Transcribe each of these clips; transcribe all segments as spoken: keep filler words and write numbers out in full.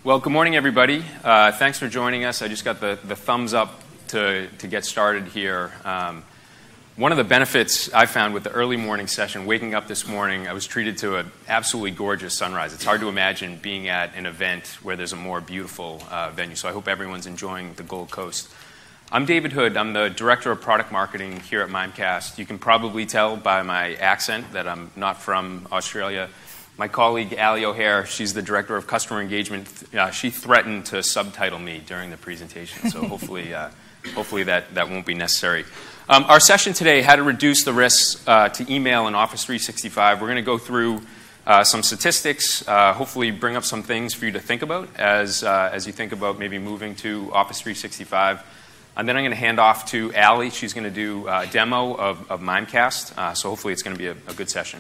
Well, good morning, everybody. Uh, thanks for joining us. I just got the, the thumbs up to, to get started here. Um, one of the benefits I found with the early morning session, waking up this morning, I was treated to an absolutely gorgeous sunrise. It's hard to imagine being at an event where there's a more beautiful uh, venue, so I hope everyone's enjoying the Gold Coast. I'm David Hood. I'm the Director of Product Marketing here at Mimecast. You can probably tell by my accent that I'm not from Australia. My colleague, Ali O'Hare, she's the Director of Customer Engagement. Uh, she threatened to subtitle me during the presentation, so hopefully uh, hopefully that, that won't be necessary. Um, our session today, how to reduce the risks uh, to email in Office three sixty-five. We're going to go through uh, some statistics, uh, hopefully bring up some things for you to think about as, uh, as you think about maybe moving to Office three sixty-five. And then I'm going to hand off to Ali. She's going to do a demo of, of Mimecast, uh, so hopefully it's going to be a, a good session.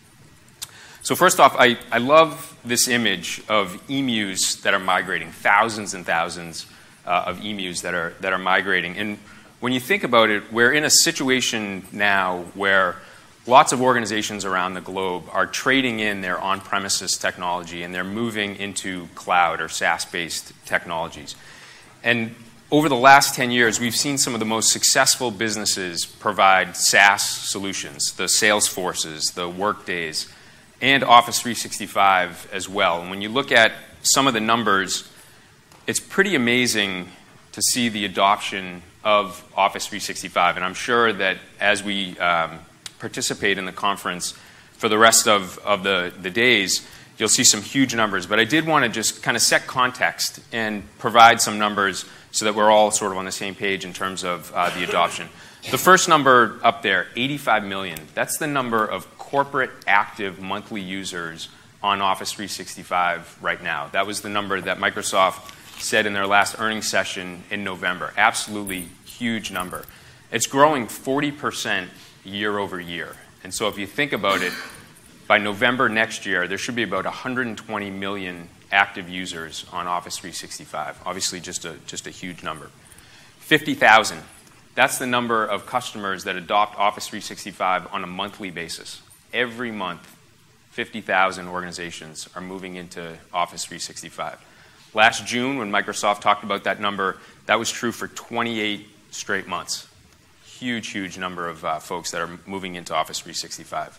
So first off, I, I love this image of emus that are migrating, thousands and thousands uh, of emus that are, that are migrating. And when you think about it, we're in a situation now where lots of organizations around the globe are trading in their on-premises technology and they're moving into cloud or SaaS-based technologies. And over the last ten years, we've seen some of the most successful businesses provide SaaS solutions, the Salesforces, the Workdays, and Office three sixty-five as well. And when you look at some of the numbers, it's pretty amazing to see the adoption of Office three sixty-five. And I'm sure that as we um, participate in the conference for the rest of, of the, the days, you'll see some huge numbers. But I did want to just kind of set context and provide some numbers so that we're all sort of on the same page in terms of uh, the adoption. The first number up there, eighty-five million, that's the number of corporate active monthly users on Office three sixty-five right now. That was the number that Microsoft said in their last earnings session in November. Absolutely huge number. It's growing forty percent year over year. And so if you think about it, by November next year, there should be about one hundred twenty million active users on Office three sixty-five. Obviously, just a, just a huge number. fifty thousand. That's the number of customers that adopt Office three sixty-five on a monthly basis. Every month, fifty thousand organizations are moving into Office three sixty-five. Last June, when Microsoft talked about that number, that was true for twenty-eight straight months. Huge, huge number of uh, folks that are moving into Office three sixty-five.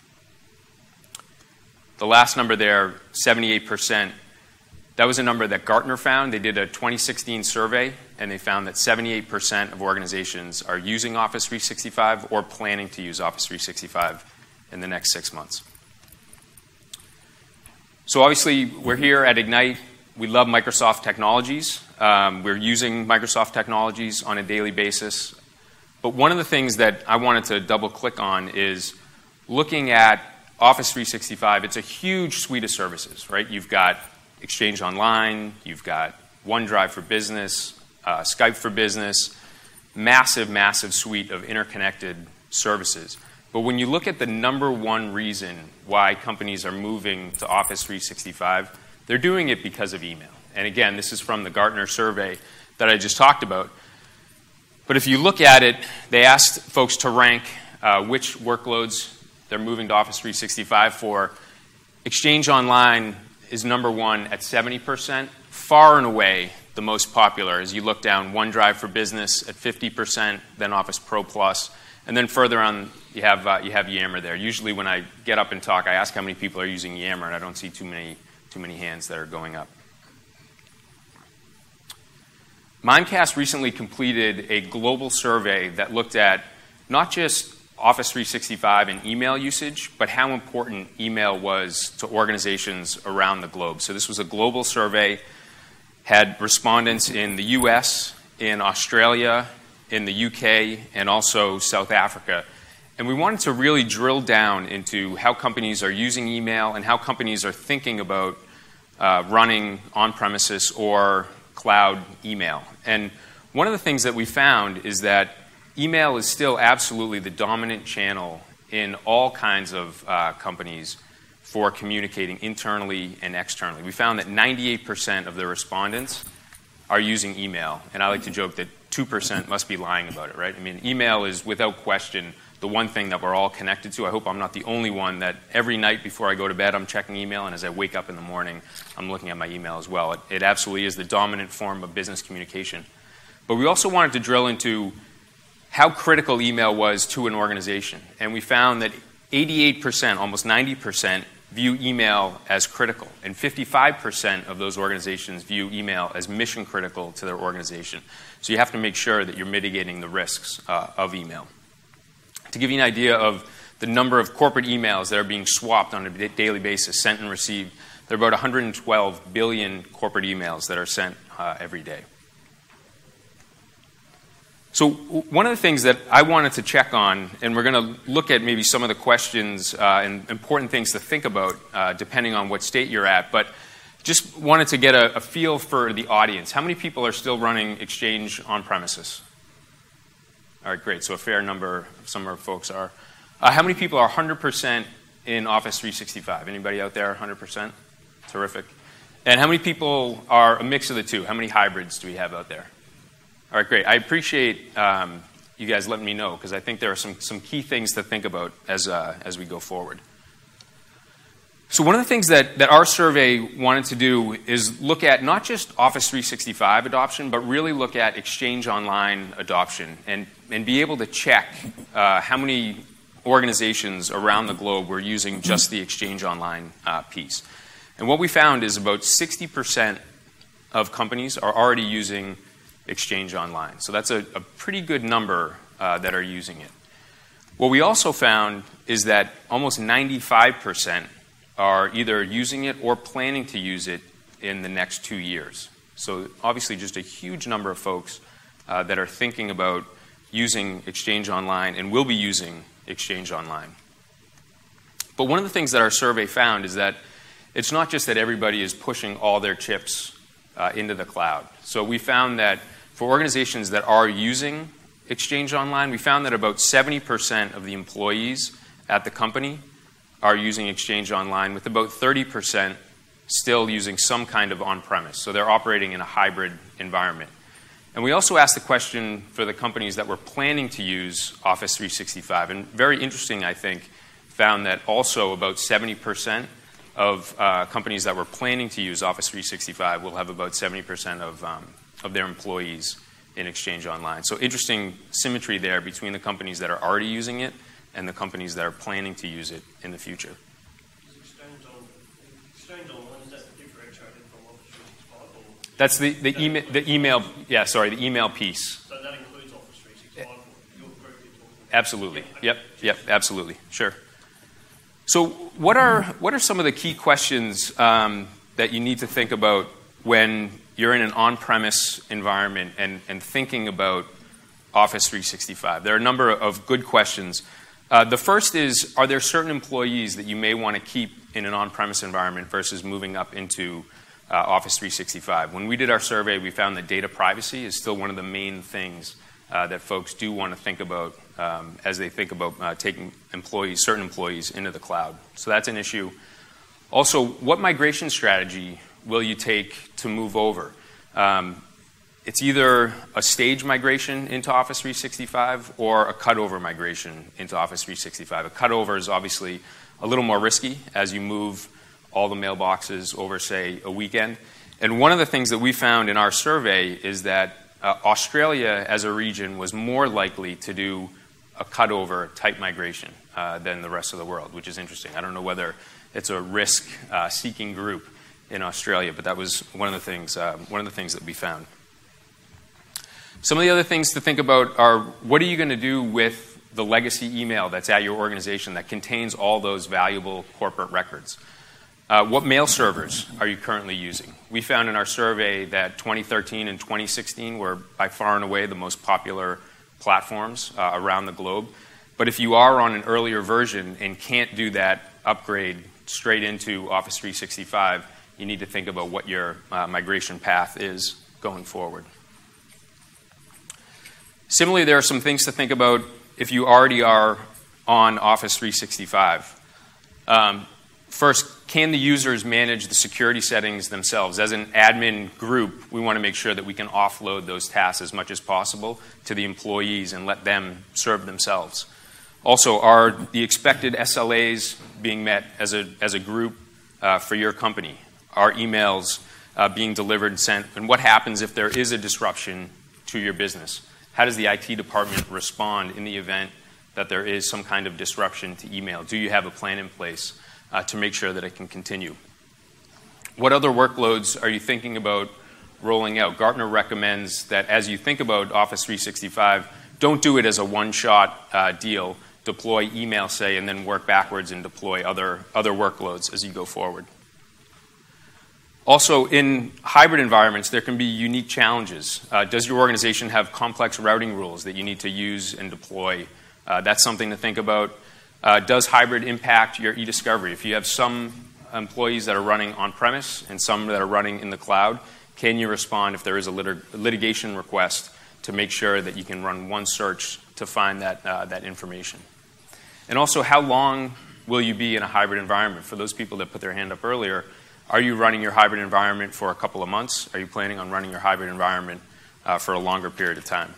The last number there, seventy-eight percent, that was a number that Gartner found. They did a twenty sixteen survey, and they found that seventy-eight percent of organizations are using Office three sixty-five or planning to use Office three sixty-five in the next six months. So obviously, we're here at Ignite. We love Microsoft technologies. Um, we're using Microsoft technologies on a daily basis. But one of the things that I wanted to double-click on is looking at Office three sixty-five. It's a huge suite of services, right? You've got Exchange Online, you've got OneDrive for Business, uh, Skype for Business, massive, massive suite of interconnected services. But when you look at the number one reason why companies are moving to Office three sixty-five, they're doing it because of email. And again, this is from the Gartner survey that I just talked about. But if you look at it, they asked folks to rank uh, which workloads they're moving to Office three sixty-five for. Exchange Online is number one at seventy percent, far and away the most popular. As you look down, OneDrive for Business at fifty percent, then Office Pro Plus, and then further on, you have uh, you have Yammer there. Usually, when I get up and talk, I ask how many people are using Yammer, and I don't see too many too many hands that are going up. Mimecast recently completed a global survey that looked at not just Office three sixty-five and email usage, but how important email was to organizations around the globe. So this was a global survey, had respondents in the U S, in Australia, in the U K, and also South Africa. And we wanted to really drill down into how companies are using email and how companies are thinking about uh, running on-premises or cloud email. And one of the things that we found is that email is still absolutely the dominant channel in all kinds of uh, companies for communicating internally and externally. We found that ninety-eight percent of the respondents are using email. And I like to joke that two percent must be lying about it, right? I mean, email is, without question, the one thing that we're all connected to. I hope I'm not the only one that every night before I go to bed, I'm checking email, and as I wake up in the morning, I'm looking at my email as well. It, it absolutely is the dominant form of business communication. But we also wanted to drill into how critical email was to an organization. And we found that eighty-eight percent, almost ninety percent, view email as critical. And fifty-five percent of those organizations view email as mission critical to their organization. So you have to make sure that you're mitigating the risks uh, of email. To give you an idea of the number of corporate emails that are being swapped on a daily basis, sent and received, there are about one hundred twelve billion corporate emails that are sent uh, every day. So one of the things that I wanted to check on, and we're going to look at maybe some of the questions uh, and important things to think about uh, depending on what state you're at, but just wanted to get a, a feel for the audience. How many people are still running Exchange on premises? All right, great. So a fair number of some of our folks are. Uh, how many people are one hundred percent in Office three sixty-five? Anybody out there one hundred percent? Terrific. And how many people are a mix of the two? How many hybrids do we have out there? All right, great. I appreciate um, you guys letting me know, because I think there are some, some key things to think about as, uh, as we go forward. So one of the things that, that our survey wanted to do is look at not just Office three sixty-five adoption, but really look at Exchange Online adoption and, and be able to check uh, how many organizations around the globe were using just the Exchange Online uh, piece. And what we found is about sixty percent of companies are already using Exchange Online. So that's a, a pretty good number uh, that are using it. What we also found is that almost ninety-five percent are either using it or planning to use it in the next two years. So obviously just a huge number of folks uh, that are thinking about using Exchange Online and will be using Exchange Online. But one of the things that our survey found is that it's not just that everybody is pushing all their chips uh, into the cloud. So we found that for organizations that are using Exchange Online, we found that about seventy percent of the employees at the company are using Exchange Online, with about thirty percent still using some kind of on-premise. So they're operating in a hybrid environment. And we also asked the question for the companies that were planning to use Office three sixty-five. And very interesting, I think, found that also about seventy percent of uh, companies that were planning to use Office three sixty-five will have about seventy percent of, um, of their employees in Exchange Online. So interesting symmetry there between the companies that are already using it and the companies that are planning to use it in the future. Exchange on, Exchange Online, is that differentiated from Office three sixty-five? That's the, the, email, the email, yeah, sorry, the email piece. So that includes Office three sixty-five, your group you're talking about? Absolutely. Yep, yep, absolutely. Sure. So what are, what are some of the key questions um, that you need to think about when you're in an on-premise environment and, and thinking about Office three sixty-five? There are a number of good questions. Uh, the first is, are there certain employees that you may want to keep in an on-premise environment versus moving up into uh, Office three sixty-five? When we did our survey, we found that data privacy is still one of the main things uh, that folks do want to think about um, as they think about uh, taking employees, certain employees into the cloud. So that's an issue. Also, what migration strategy will you take to move over? Um, It's either a stage migration into Office three sixty-five or a cutover migration into Office three sixty-five. A cutover is obviously a little more risky as you move all the mailboxes over, say, a weekend. And one of the things that we found in our survey is that uh, Australia as a region was more likely to do a cutover type migration uh, than the rest of the world, which is interesting. I don't know whether it's a risk-seeking uh, group in Australia, but that was one of the things, uh, one of the things that we found. Some of the other things to think about are, what are you going to do with the legacy email that's at your organization that contains all those valuable corporate records? Uh, what mail servers are you currently using? We found in our survey that twenty thirteen and twenty sixteen were by far and away the most popular platforms uh, around the globe. But if you are on an earlier version and can't do that upgrade straight into Office three sixty-five, you need to think about what your uh, migration path is going forward. Similarly, there are some things to think about if you already are on Office three sixty-five. Um, first, can the users manage the security settings themselves? As an admin group, we want to make sure that we can offload those tasks as much as possible to the employees and let them serve themselves. Also, are the expected S L As being met as a, as a group uh, for your company? Are emails uh, being delivered and sent? And what happens if there is a disruption to your business? How does the I T department respond in the event that there is some kind of disruption to email? Do you have a plan in place uh, to make sure that it can continue? What other workloads are you thinking about rolling out? Gartner recommends that as you think about Office three sixty-five, don't do it as a one-shot uh, deal. Deploy email, say, and then work backwards and deploy other, other workloads as you go forward. Also, in hybrid environments, there can be unique challenges. Uh, does your organization have complex routing rules that you need to use and deploy? Uh, that's something to think about. Uh, does hybrid impact your e-discovery? If you have some employees that are running on-premise and some that are running in the cloud, can you respond if there is a lit- litigation request to make sure that you can run one search to find that, uh, that information? And also, how long will you be in a hybrid environment? For those people that put their hand up earlier, are you running your hybrid environment for a couple of months? Are you planning on running your hybrid environment uh, for a longer period of time?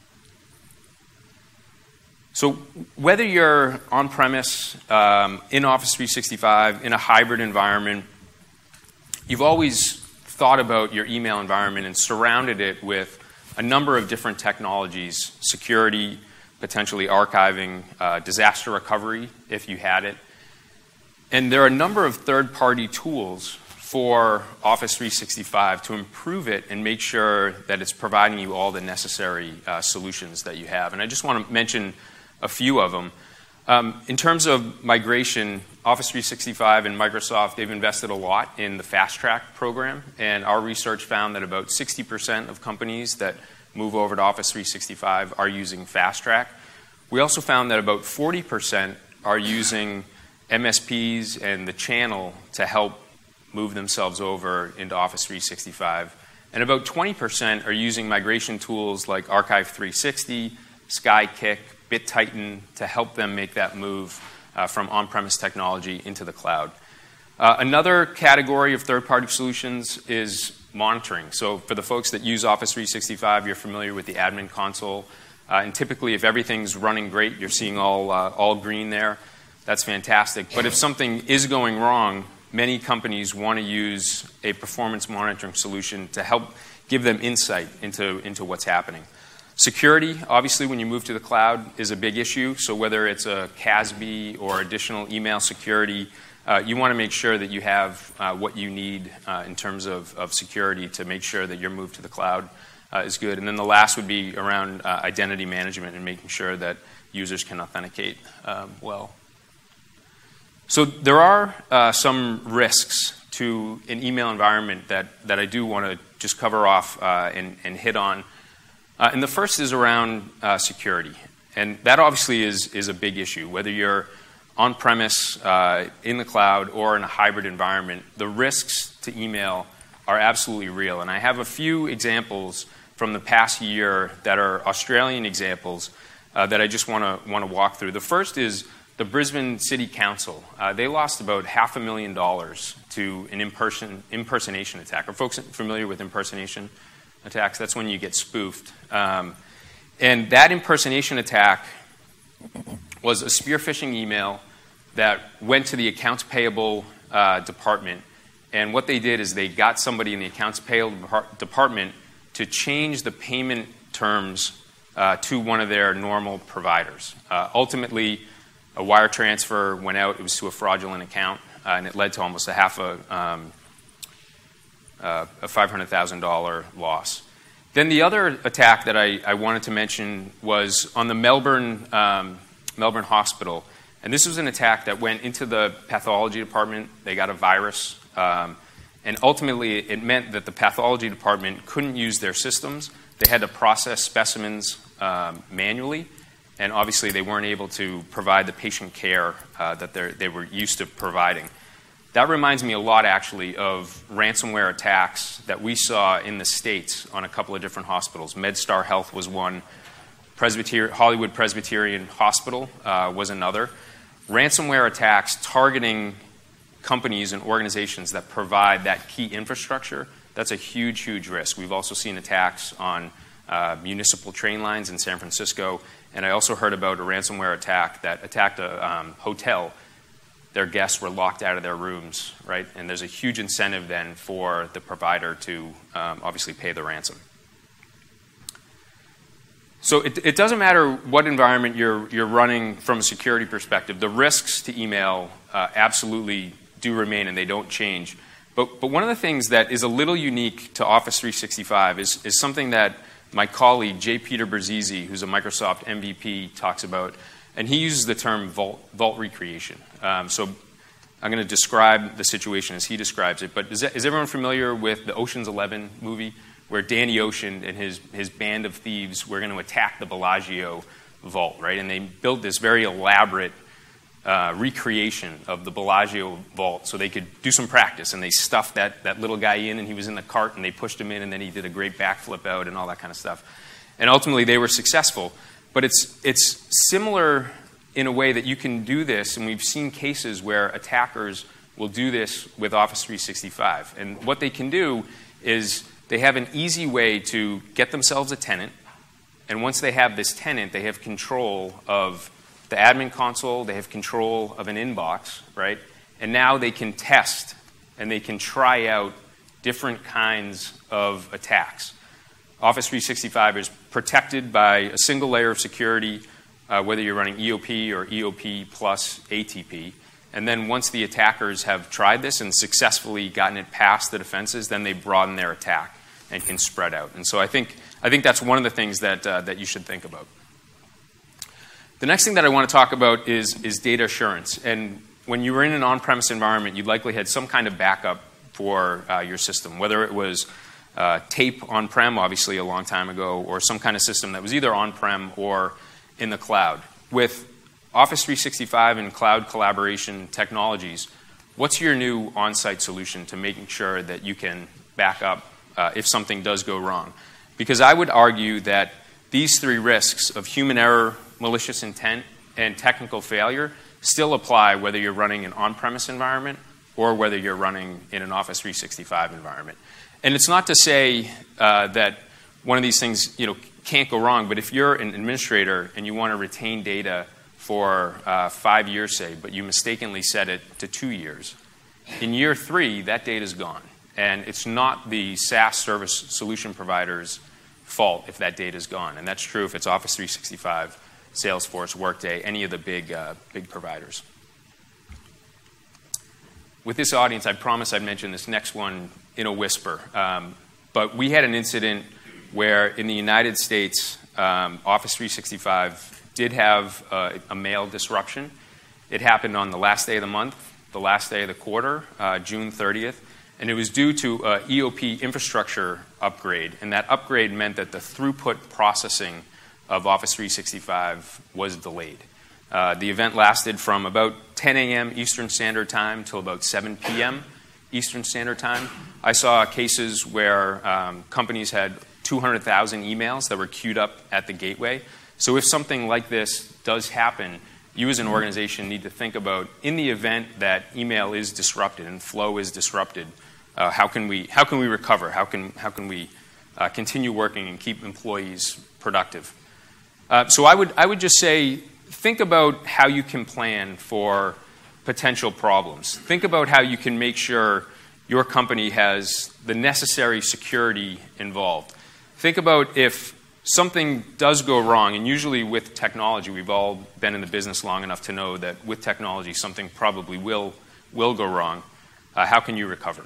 So whether you're on-premise, um, in Office three sixty-five, in a hybrid environment, you've always thought about your email environment and surrounded it with a number of different technologies: security, potentially archiving, uh, disaster recovery if you had it. And there are a number of third-party tools for Office three sixty-five to improve it and make sure that it's providing you all the necessary uh, solutions that you have. And I just want to mention a few of them. Um, in terms of migration, Office three sixty-five and Microsoft, they've invested a lot in the Fast Track program, and our research found that about sixty percent of companies that move over to Office three sixty-five are using Fast Track. We also found that about forty percent are using M S Ps and the channel to help move themselves over into Office three sixty-five. And about twenty percent are using migration tools like Archive three sixty, Skykick, BitTitan to help them make that move uh, from on-premise technology into the cloud. Uh, another category of third-party solutions is monitoring. So for the folks that use Office three sixty-five, you're familiar with the admin console. Uh, and typically, if everything's running great, you're seeing all, uh, all green there. That's fantastic. But if something is going wrong, many companies want to use a performance monitoring solution to help give them insight into, into what's happening. Security, obviously, when you move to the cloud, is a big issue. So whether it's a C A S B or additional email security, uh, you want to make sure that you have uh, what you need uh, in terms of, of security to make sure that your move to the cloud uh, is good. And then the last would be around uh, identity management and making sure that users can authenticate um, well. So there are uh, some risks to an email environment that, that I do want to just cover off uh, and, and hit on. Uh, and the first is around uh, security. And that obviously is, is a big issue. Whether you're on-premise, uh, in the cloud, or in a hybrid environment, the risks to email are absolutely real. And I have a few examples from the past year that are Australian examples uh, that I just want to want to walk through. The first is the Brisbane City Council. Uh, they lost about half a million dollars to an imperson- impersonation attack. Are folks familiar with impersonation attacks? That's when you get spoofed. Um, and that impersonation attack was a spear phishing email that went to the accounts payable uh, department. And what they did is they got somebody in the accounts payable department to change the payment terms uh, to one of their normal providers. Uh, ultimately, a wire transfer went out. It was to a fraudulent account, uh, and it led to almost a half a, um, uh, a five hundred thousand dollars loss. Then the other attack that I, I wanted to mention was on the Melbourne, um, Melbourne Hospital. And this was an attack that went into the pathology department. They got a virus. Um, and ultimately, it meant that the pathology department couldn't use their systems. They had to process specimens um, manually. And obviously, they weren't able to provide the patient care uh, that they were used to providing. That reminds me a lot, actually, of ransomware attacks that we saw in the States on a couple of different hospitals. MedStar Health was one. Presbyter- Hollywood Presbyterian Hospital uh, was another. Ransomware attacks targeting companies and organizations that provide that key infrastructure, that's a huge, huge risk. We've also seen attacks on uh, municipal train lines in San Francisco. And I also heard about a ransomware attack that attacked a um, hotel. Their guests were locked out of their rooms, right? And there's a huge incentive then for the provider to um, obviously pay the ransom. So it, it doesn't matter what environment you're, you're running from a security perspective. The risks to email uh, absolutely do remain and they don't change. But, but one of the things that is a little unique to Office three sixty-five is, is something that my colleague, J. Peter Berzizi, who's a Microsoft M V P, talks about. And he uses the term vault, vault recreation. Um, so I'm going to describe the situation as he describes it. But is, that, is everyone familiar with the Ocean's Eleven movie, where Danny Ocean and his, his band of thieves were going to attack the Bellagio vault, right? And they built this very elaborate uh, recreation of the Bellagio vault so they could do some practice. And they stuffed that, that little guy in, and he was in the cart, and they pushed him in, and then he did a great backflip out and all that kind of stuff. And ultimately, they were successful. But it's, it's similar in a way that you can do this, and we've seen cases where attackers will do this with Office three sixty-five. And what they can do is they have an easy way to get themselves a tenant, and once they have this tenant, they have control of the admin console, they have control of an inbox, right? And now they can test and they can try out different kinds of attacks. Office three sixty-five is protected by a single layer of security, uh, whether you're running E O P or E O P plus A T P. And then once the attackers have tried this and successfully gotten it past the defenses, then they broaden their attack and can spread out. And so I think, I think that's one of the things that, uh, that you should think about. The next thing that I want to talk about is, is data assurance. And when you were in an on-premise environment, you likely had some kind of backup for uh, your system, whether it was uh, tape on-prem, obviously a long time ago, or some kind of system that was either on-prem or in the cloud. With Office three sixty-five and cloud collaboration technologies, what's your new on-site solution to making sure that you can back up uh, if something does go wrong? Because I would argue that these three risks of human error, malicious intent, and technical failure still apply whether you're running an on-premise environment or whether you're running in an Office three sixty-five environment. And it's not to say uh, that one of these things, you know, can't go wrong, but if you're an administrator and you want to retain data for uh, five years, say, but you mistakenly set it to two years, in year three, that data is gone. And it's not the SaaS service solution provider's fault if that data is gone. And that's true if it's Office three sixty-five, Salesforce, Workday, any of the big, uh, big providers. With this audience, I promise I'd mention this next one in a whisper. Um, but we had an incident where in the United States, um, Office three sixty-five did have uh, a mail disruption. It happened on the last day of the month, the last day of the quarter, uh, June thirtieth. And it was due to an E O P infrastructure upgrade. And that upgrade meant that the throughput processing of Office three sixty-five was delayed. Uh, the event lasted from about ten a m Eastern Standard Time till about seven p m Eastern Standard Time. I saw cases where um, companies had two hundred thousand emails that were queued up at the gateway. So if something like this does happen, you as an organization need to think about, in the event that email is disrupted and flow is disrupted, uh, how can we how can we recover? How can how can we uh, continue working and keep employees productive? Uh, so I would I would just say, think about how you can plan for potential problems. Think about how you can make sure your company has the necessary security involved. Think about if something does go wrong, and usually with technology, we've all been in the business long enough to know that with technology, something probably will, will go wrong. Uh, how can you recover?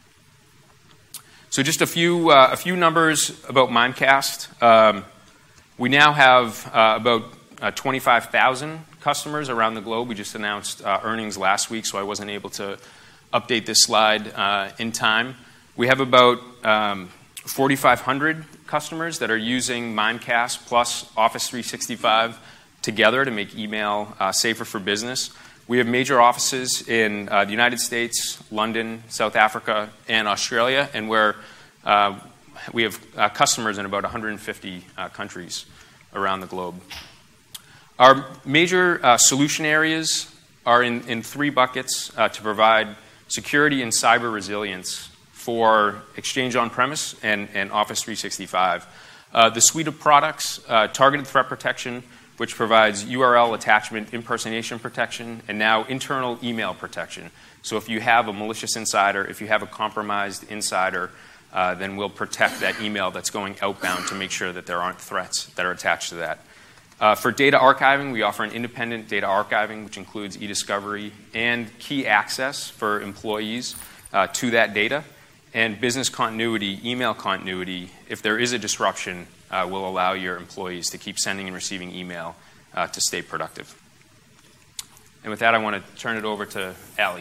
So just a few, uh, a few numbers about Mimecast. Um, we now have uh, about uh, twenty-five thousand customers around the globe. We just announced uh, earnings last week, so I wasn't able to update this slide uh, in time. We have about um, forty-five hundred customers that are using Mimecast plus Office three sixty-five together to make email uh, safer for business. We have major offices in uh, the United States, London, South Africa, and Australia, and where uh, we have uh, customers in about one hundred fifty uh, countries around the globe. Our major uh, solution areas are in, in three buckets uh, to provide security and cyber resilience for Exchange on-premise and, and Office three sixty-five. Uh, the suite of products, uh, targeted threat protection, which provides U R L attachment impersonation protection, and now internal email protection. So if you have a malicious insider, if you have a compromised insider, uh, then we'll protect that email that's going outbound to make sure that there aren't threats that are attached to that. Uh, for data archiving, we offer an independent data archiving, which includes e-discovery and key access for employees uh, to that data. And business continuity, email continuity, if there is a disruption, uh, will allow your employees to keep sending and receiving email uh, to stay productive. And with that, I want to turn it over to Ali.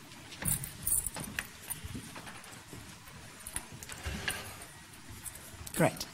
Great.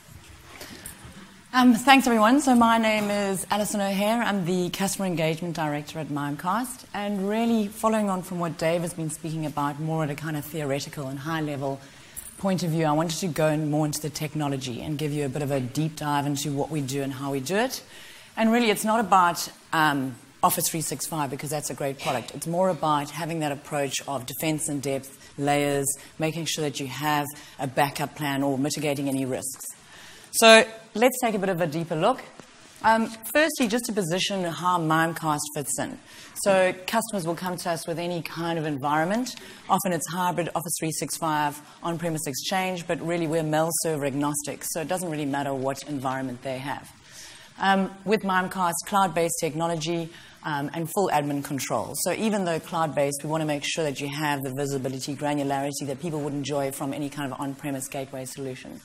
Um, thanks, everyone. So my name is Alison O'Hare. I'm the Customer Engagement Director at Mimecast. And really following on from what Dave has been speaking about, more at a kind of theoretical and high-level point of view, I wanted to go more into the technology and give you a bit of a deep dive into what we do and how we do it. And really, it's not about um, Office three sixty-five, because that's a great product. It's more about having that approach of defense in depth, layers, making sure that you have a backup plan or mitigating any risks. So let's take a bit of a deeper look. Um, firstly, just to position how Mimecast fits in. So customers will come to us with any kind of environment. Often it's hybrid, Office three sixty-five, on-premise Exchange, but really we're mail server agnostic, so it doesn't really matter what environment they have. Um, with Mimecast, cloud-based technology um, and full admin control. So even though cloud-based, we want to make sure that you have the visibility, granularity that people would enjoy from any kind of on-premise gateway solution.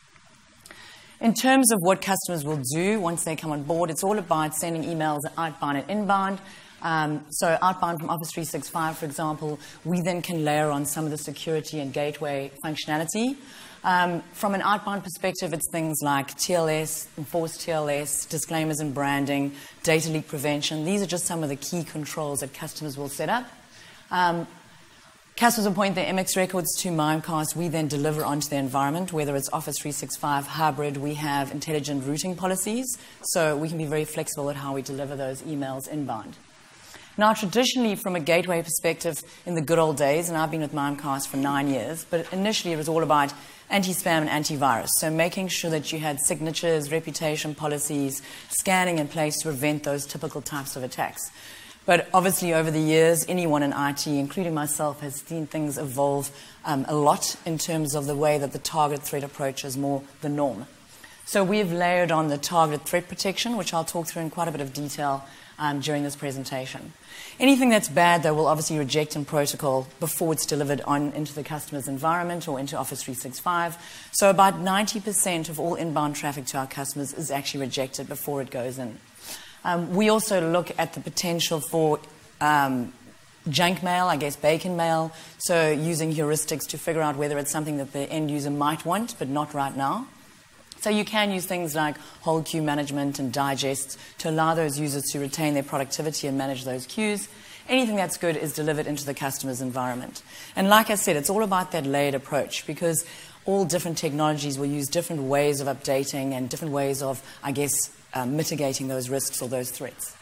In terms of what customers will do once they come on board, it's all about sending emails outbound and inbound. Um, so outbound from Office three sixty-five, for example, we then can layer on some of the security and gateway functionality. Um, from an outbound perspective, it's things like T L S, enforced T L S, disclaimers and branding, data leak prevention. These are just some of the key controls that customers will set up. Um, Customers will point their M X records to Mimecast. We then deliver onto their environment, whether it's Office three sixty-five, hybrid. We have intelligent routing policies, so we can be very flexible at how we deliver those emails inbound. Now, traditionally, from a gateway perspective, in the good old days, and I've been with Mimecast for nine years, but initially it was all about anti-spam and antivirus, so making sure that you had signatures, reputation policies, scanning in place to prevent those typical types of attacks. But obviously, over the years, anyone in I T, including myself, has seen things evolve um, a lot in terms of the way that the target threat approach is more the norm. So we've layered on the target threat protection, which I'll talk through in quite a bit of detail um, during this presentation. Anything that's bad, though, we'll obviously reject in protocol before it's delivered on into the customer's environment or into Office three sixty-five. So about ninety percent of all inbound traffic to our customers is actually rejected before it goes in. Um, we also look at the potential for um, junk mail, I guess bacon mail, so using heuristics to figure out whether it's something that the end user might want, but not right now. So you can use things like whole queue management and digests to allow those users to retain their productivity and manage those queues. Anything that's good is delivered into the customer's environment. And like I said, it's all about that layered approach, because all different technologies will use different ways of updating and different ways of, I guess, Uh, mitigating those risks or those threats.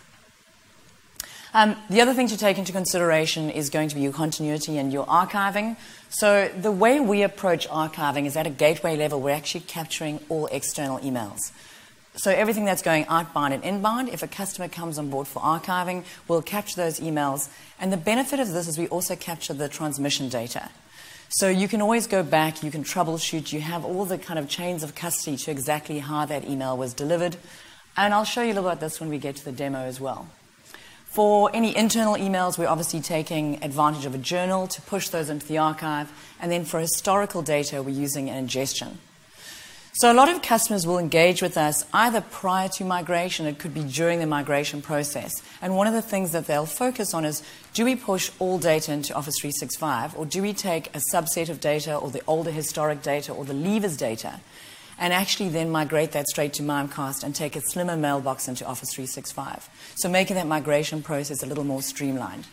Um, the other thing to take into consideration is going to be your continuity and your archiving. So the way we approach archiving is at a gateway level, we're actually capturing all external emails. So everything that's going outbound and inbound, if a customer comes on board for archiving, we'll capture those emails. And the benefit of this is we also capture the transmission data. So you can always go back, you can troubleshoot, you have all the kind of chains of custody to exactly how that email was delivered. And I'll show you a little about this when we get to the demo as well. For any internal emails, we're obviously taking advantage of a journal to push those into the archive. And then for historical data, we're using an ingestion. So a lot of customers will engage with us either prior to migration, it could be during the migration process. And one of the things that they'll focus on is, do we push all data into Office three sixty-five, or do we take a subset of data or the older historic data or the leavers data and actually then migrate that straight to Mimecast and take a slimmer mailbox into Office three sixty-five. So making that migration process a little more streamlined.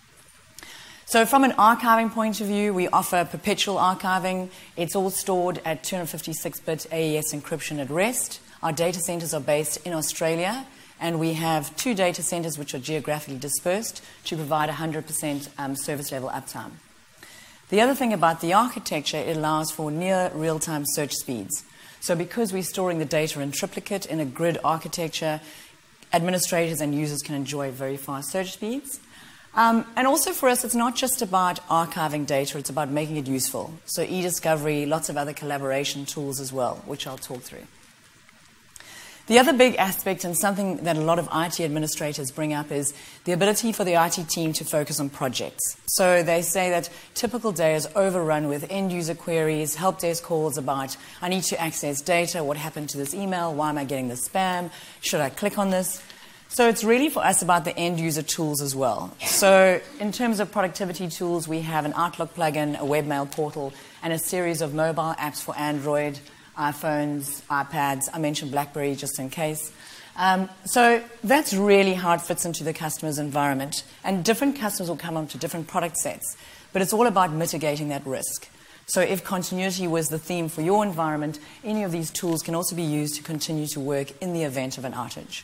So from an archiving point of view, we offer perpetual archiving. It's all stored at two fifty-six bit A E S encryption at rest. Our data centers are based in Australia, and we have two data centers which are geographically dispersed to provide one hundred percent um, service level uptime. The other thing about the architecture, it allows for near real-time search speeds. So because we're storing the data in triplicate in a grid architecture, administrators and users can enjoy very fast search speeds. Um, and also for us, it's not just about archiving data, it's about making it useful. So e-discovery, lots of other collaboration tools as well, which I'll talk through. The other big aspect, and something that a lot of I T administrators bring up, is the ability for the I T team to focus on projects. So they say that typical day is overrun with end-user queries, help desk calls about, I need to access data, what happened to this email, why am I getting this spam, should I click on this? So it's really for us about the end-user tools as well. So in terms of productivity tools, we have an Outlook plugin, a webmail portal, and a series of mobile apps for Android, iPhones, iPads. I mentioned BlackBerry just in case. Um, so that's really how it fits into the customer's environment. And different customers will come onto different product sets. But it's all about mitigating that risk. So if continuity was the theme for your environment, any of these tools can also be used to continue to work in the event of an outage.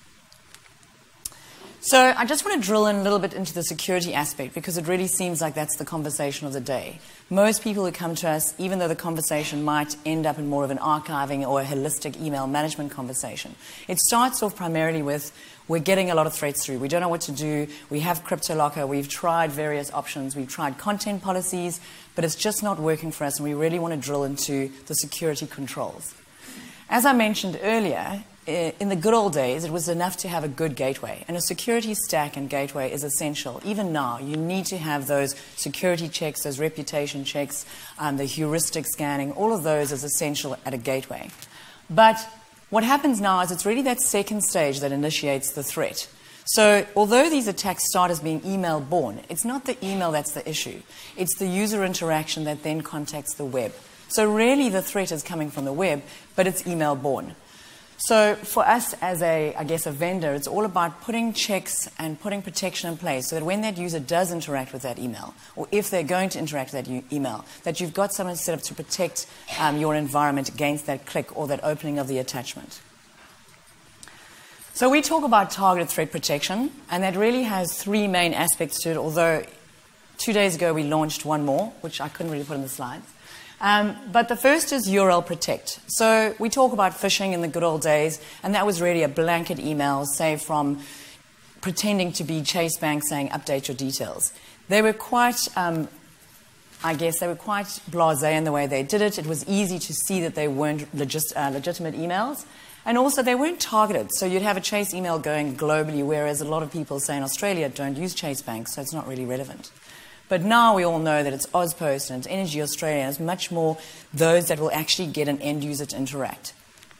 So I just want to drill in a little bit into the security aspect, because it really seems like that's the conversation of the day. Most people who come to us, even though the conversation might end up in more of an archiving or a holistic email management conversation, it starts off primarily with, we're getting a lot of threats through. We don't know what to do. We have CryptoLocker. We've tried various options. We've tried content policies, but it's just not working for us, and we really want to drill into the security controls. As I mentioned earlier, in the good old days, it was enough to have a good gateway. And a security stack and gateway is essential. Even now, you need to have those security checks, those reputation checks, um, the heuristic scanning. All of those is essential at a gateway. But what happens now is it's really that second stage that initiates the threat. So although these attacks start as being email-borne, it's not the email that's the issue. It's the user interaction that then contacts the web. So really the threat is coming from the web, but it's email-borne. So for us as a, I guess, a vendor, it's all about putting checks and putting protection in place so that when that user does interact with that email, or if they're going to interact with that email, that you've got something set up to protect um, your environment against that click or that opening of the attachment. So we talk about targeted threat protection, and that really has three main aspects to it, although two days ago we launched one more, which I couldn't really put in the slides. Um, but the first is U R L Protect. So we talk about phishing in the good old days, and that was really a blanket email, say from pretending to be Chase Bank saying update your details. They were quite, um, I guess, they were quite blasé in the way they did it. It was easy to see that they weren't legis- uh, legitimate emails. And also they weren't targeted. So you'd have a Chase email going globally, whereas a lot of people, say in Australia, don't use Chase Bank, so it's not really relevant. But now we all know that it's Ozpost and it's Energy Australia, and it's much more those that will actually get an end user to interact.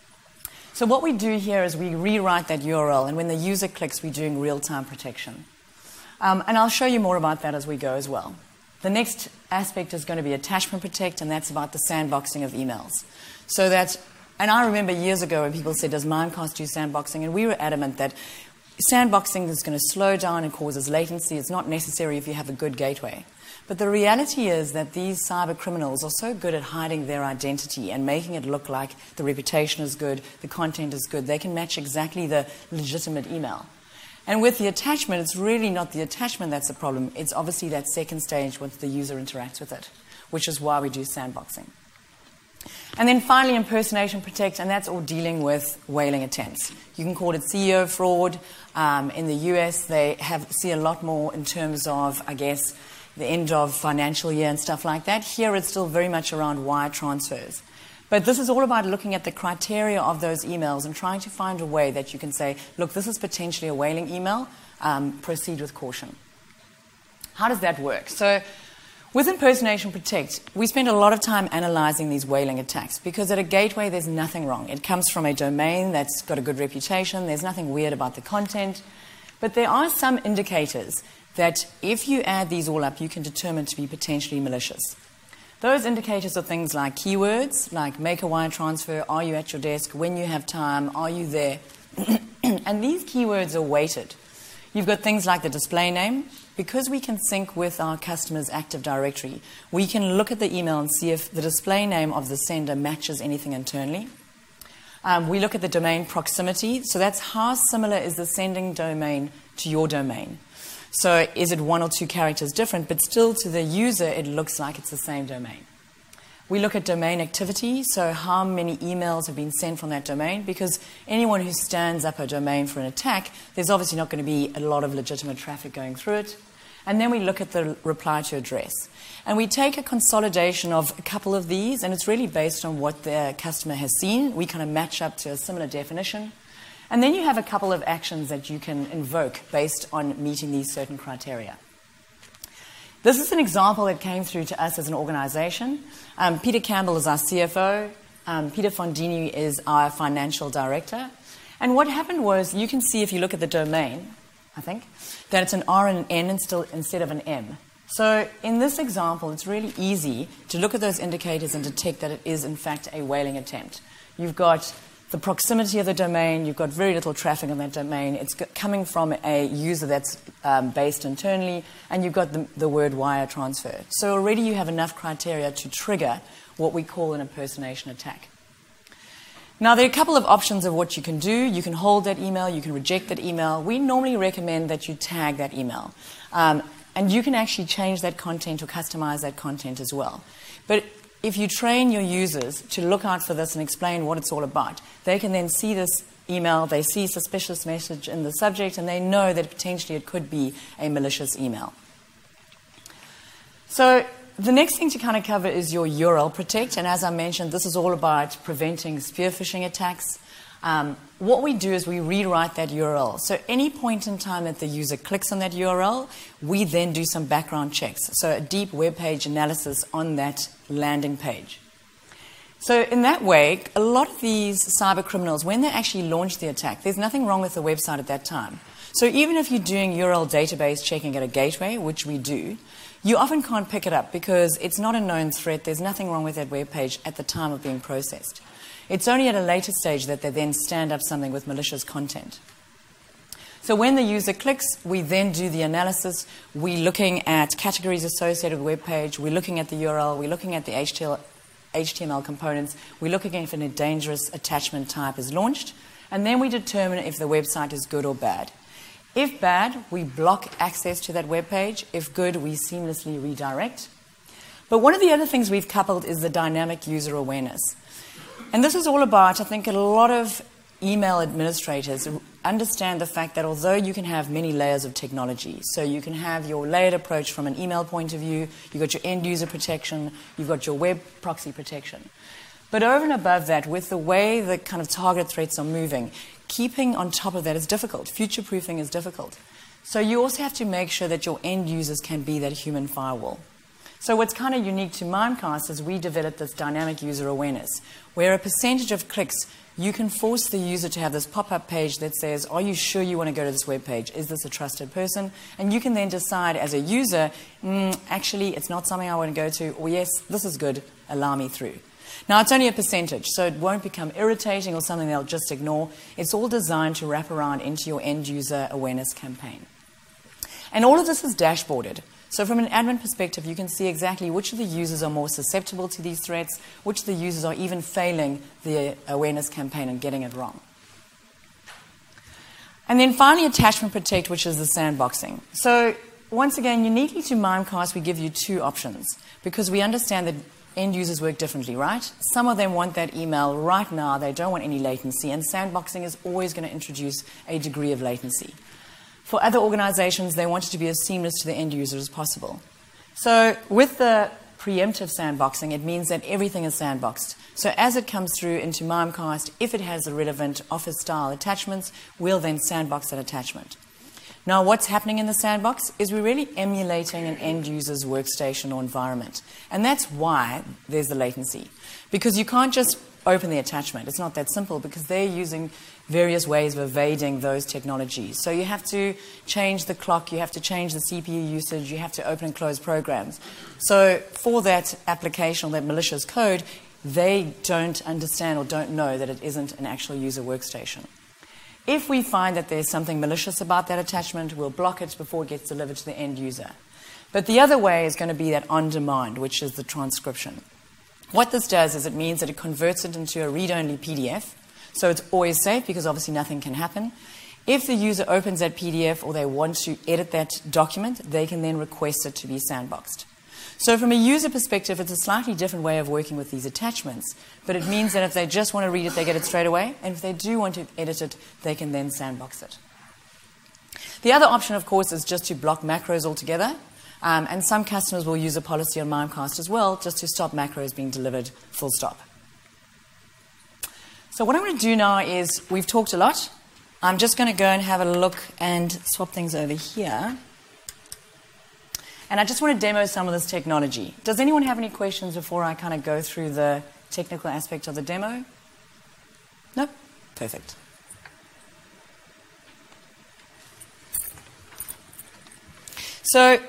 So what we do here is we rewrite that U R L, and when the user clicks, we're doing real-time protection. Um, and I'll show you more about that as we go as well. The next aspect is going to be Attachment Protect, and that's about the sandboxing of emails. So that, and I remember years ago when people said, does Mimecast do sandboxing? And we were adamant that sandboxing is going to slow down and causes latency. It's not necessary if you have a good gateway. But the reality is that these cyber criminals are so good at hiding their identity and making it look like the reputation is good, the content is good. They can match exactly the legitimate email. And with the attachment, it's really not the attachment that's the problem. It's obviously that second stage once the user interacts with it, which is why we do sandboxing. And then finally, Impersonation Protect, and that's all dealing with whaling attempts. You can call it C E O fraud. Um, in the U S, they have see a lot more in terms of, I guess, the end of financial year and stuff like that. Here, it's still very much around wire transfers. But this is all about looking at the criteria of those emails and trying to find a way that you can say, look, this is potentially a whaling email, um, proceed with caution. How does that work? So with Impersonation Protect, we spend a lot of time analyzing these whaling attacks because at a gateway, there's nothing wrong. It comes from a domain that's got a good reputation. There's nothing weird about the content. But there are some indicators that if you add these all up, you can determine to be potentially malicious. Those indicators are things like keywords, like make a wire transfer, are you at your desk, when you have time, are you there? And these keywords are weighted. You've got things like the display name. Because we can sync with our customer's Active Directory, we can look at the email and see if the display name of the sender matches anything internally. Um, we look at the domain proximity. So that's how similar is the sending domain to your domain. So is it one or two characters different, but still to the user, it looks like it's the same domain. We look at domain activity, so how many emails have been sent from that domain, because anyone who stands up a domain for an attack, there's obviously not going to be a lot of legitimate traffic going through it. And then we look at the reply to address. And we take a consolidation of a couple of these, and it's really based on what the customer has seen. We kind of match up to a similar definition. And then you have a couple of actions that you can invoke based on meeting these certain criteria. This is an example that came through to us as an organization. Um, Peter Campbell is our C F O. Um, Peter Fondini is our financial director. And what happened was, you can see if you look at the domain, I think, that it's an R and an N instead instead of an M. So in this example, it's really easy to look at those indicators and detect that it is, in fact, a whaling attempt. You've got the proximity of the domain, you've got very little traffic on that domain, it's coming from a user that's um, based internally, and you've got the, the word wire transfer. So already you have enough criteria to trigger what we call an impersonation attack. Now, there are a couple of options of what you can do. You can hold that email, you can reject that email. We normally recommend that you tag that email. Um, and you can actually change that content or customize that content as well. But if you train your users to look out for this and explain what it's all about, they can then see this email, they see suspicious message in the subject, and they know that potentially it could be a malicious email. So the next thing to kind of cover is your U R L protect, and as I mentioned, this is all about preventing spear phishing attacks. Um, what we do is we rewrite that U R L. So any point in time that the user clicks on that U R L, we then do some background checks. So a deep web page analysis on that landing page. So in that way, a lot of these cyber criminals, when they actually launch the attack, there's nothing wrong with the website at that time. So even if you're doing U R L database checking at a gateway, which we do, you often can't pick it up because it's not a known threat. There's nothing wrong with that web page at the time of being processed. It's only at a later stage that they then stand up something with malicious content. So when the user clicks, we then do the analysis. We're looking at categories associated with the web page. We're looking at the U R L. We're looking at the H T M L components. We're looking if a dangerous attachment type is launched. And then we determine if the website is good or bad. If bad, we block access to that web page. If good, we seamlessly redirect. But one of the other things we've coupled is the dynamic user awareness. And this is all about, I think, a lot of email administrators understand the fact that although you can have many layers of technology, so you can have your layered approach from an email point of view, you've got your end user protection, you've got your web proxy protection. But over and above that, with the way the kind of target threats are moving, keeping on top of that is difficult. Future-proofing is difficult. So you also have to make sure that your end users can be that human firewall. So what's kind of unique to Mimecast is we developed this dynamic user awareness, where a percentage of clicks, you can force the user to have this pop-up page that says, are you sure you want to go to this web page? Is this a trusted person? And you can then decide as a user, mm, actually, it's not something I want to go to, or yes, this is good, allow me through. Now, it's only a percentage, so it won't become irritating or something they'll just ignore. It's all designed to wrap around into your end user awareness campaign. And all of this is dashboarded. So from an admin perspective, you can see exactly which of the users are more susceptible to these threats, which of the users are even failing the awareness campaign and getting it wrong. And then finally, Attachment Protect, which is the sandboxing. So once again, uniquely to Mimecast, we give you two options because we understand that end users work differently, right? Some of them want that email right now. They don't want any latency, and sandboxing is always going to introduce a degree of latency. For other organizations, they want it to be as seamless to the end user as possible. So with the preemptive sandboxing, it means that everything is sandboxed. So as it comes through into Mimecast, if it has the relevant Office-style attachments, we'll then sandbox that attachment. Now, what's happening in the sandbox is we're really emulating an end user's workstation or environment. And that's why there's the latency. Because you can't just open the attachment. It's not that simple because they're using various ways of evading those technologies. So you have to change the clock, you have to change the C P U usage, you have to open and close programs. So for that application or that malicious code, they don't understand or don't know that it isn't an actual user workstation. If we find that there's something malicious about that attachment, we'll block it before it gets delivered to the end user. But the other way is going to be that on-demand, which is the transcription. What this does is it means that it converts it into a read-only P D F, so it's always safe because obviously nothing can happen. If the user opens that P D F or they want to edit that document, they can then request it to be sandboxed. So from a user perspective, it's a slightly different way of working with these attachments, but it means that if they just want to read it, they get it straight away, and if they do want to edit it, they can then sandbox it. The other option, of course, is just to block macros altogether, um, and some customers will use a policy on Mimecast as well, just to stop macros being delivered full stop. So what I'm going to do now is, we've talked a lot. I'm just going to go and have a look and swap things over here. And I just want to demo some of this technology. Does anyone have any questions before I kind of go through the technical aspect of the demo? No? Perfect. So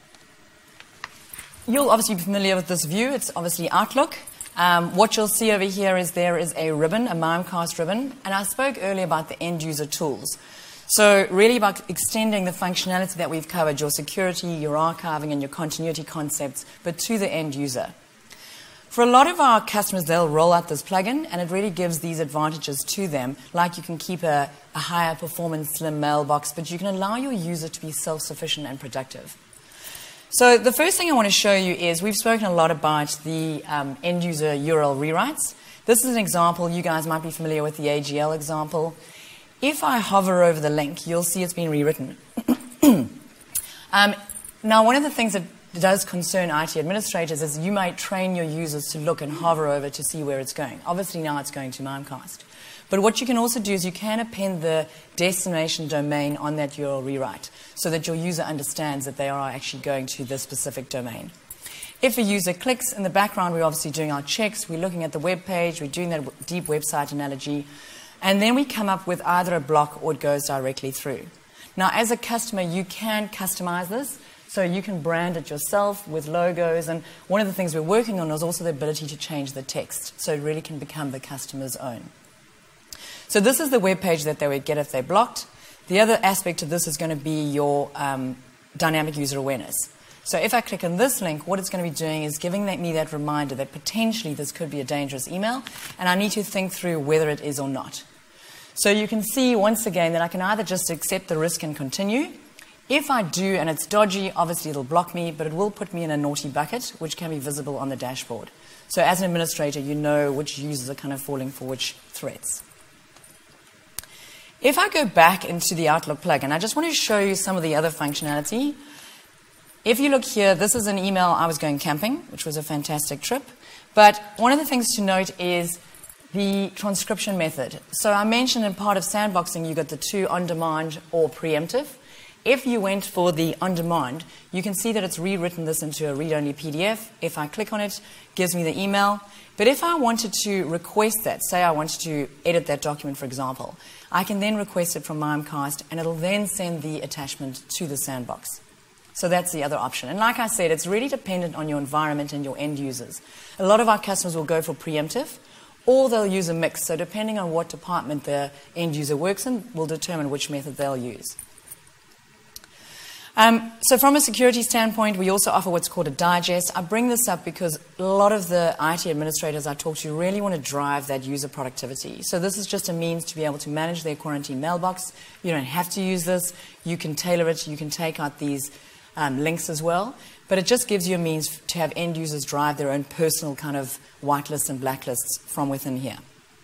you'll obviously be familiar with this view. It's obviously Outlook. Um, what you'll see over here is there is a ribbon, a Mimecast ribbon, and I spoke earlier about the end-user tools. So really about extending the functionality that we've covered, your security, your archiving, and your continuity concepts, but to the end user. For a lot of our customers, they'll roll out this plugin, and it really gives these advantages to them, like you can keep a, a higher performance slim mailbox, but you can allow your user to be self-sufficient and productive. So the first thing I want to show you is we've spoken a lot about the um, end-user U R L rewrites. This is an example. You guys might be familiar with the A G L example. If I hover over the link, you'll see it's been rewritten. um, now, one of the things that does concern I T administrators is you might train your users to look and hover over to see where it's going. Obviously, now it's going to Mimecast. But what you can also do is you can append the destination domain on that U R L rewrite so that your user understands that they are actually going to this specific domain. If a user clicks, in the background, we're obviously doing our checks. We're looking at the web page. We're doing that deep website analogy. And then we come up with either a block or it goes directly through. Now, as a customer, you can customize this. So you can brand it yourself with logos. And one of the things we're working on is also the ability to change the text. So it really can become the customer's own. So this is the web page that they would get if they're blocked. The other aspect of this is going to be your um, dynamic user awareness. So if I click on this link, what it's going to be doing is giving me that reminder that potentially this could be a dangerous email, and I need to think through whether it is or not. So you can see, once again, that I can either just accept the risk and continue. If I do and it's dodgy, obviously it'll block me, but it will put me in a naughty bucket, which can be visible on the dashboard. So as an administrator, you know which users are kind of falling for which threats. If I go back into the Outlook plugin, I just want to show you some of the other functionality. If you look here, this is an email. I was going camping, which was a fantastic trip. But one of the things to note is the transcription method. So I mentioned in part of sandboxing, you got the two on-demand or preemptive. If you went for the on-demand, you can see that it's rewritten this into a read-only P D F. If I click on it, it gives me the email. But if I wanted to request that, say I wanted to edit that document, for example, I can then request it from Mimecast, and it'll then send the attachment to the sandbox. So that's the other option. And like I said, it's really dependent on your environment and your end users. A lot of our customers will go for preemptive, or they'll use a mix. So depending on what department the end user works in, will determine which method they'll use. Um, so from a security standpoint, we also offer what's called a digest. I bring this up because a lot of the I T administrators I talk to really want to drive that user productivity. So this is just a means to be able to manage their quarantine mailbox. You don't have to use this. You can tailor it. You can take out these um, links as well. But it just gives you a means to have end users drive their own personal kind of whitelists and blacklists from within here.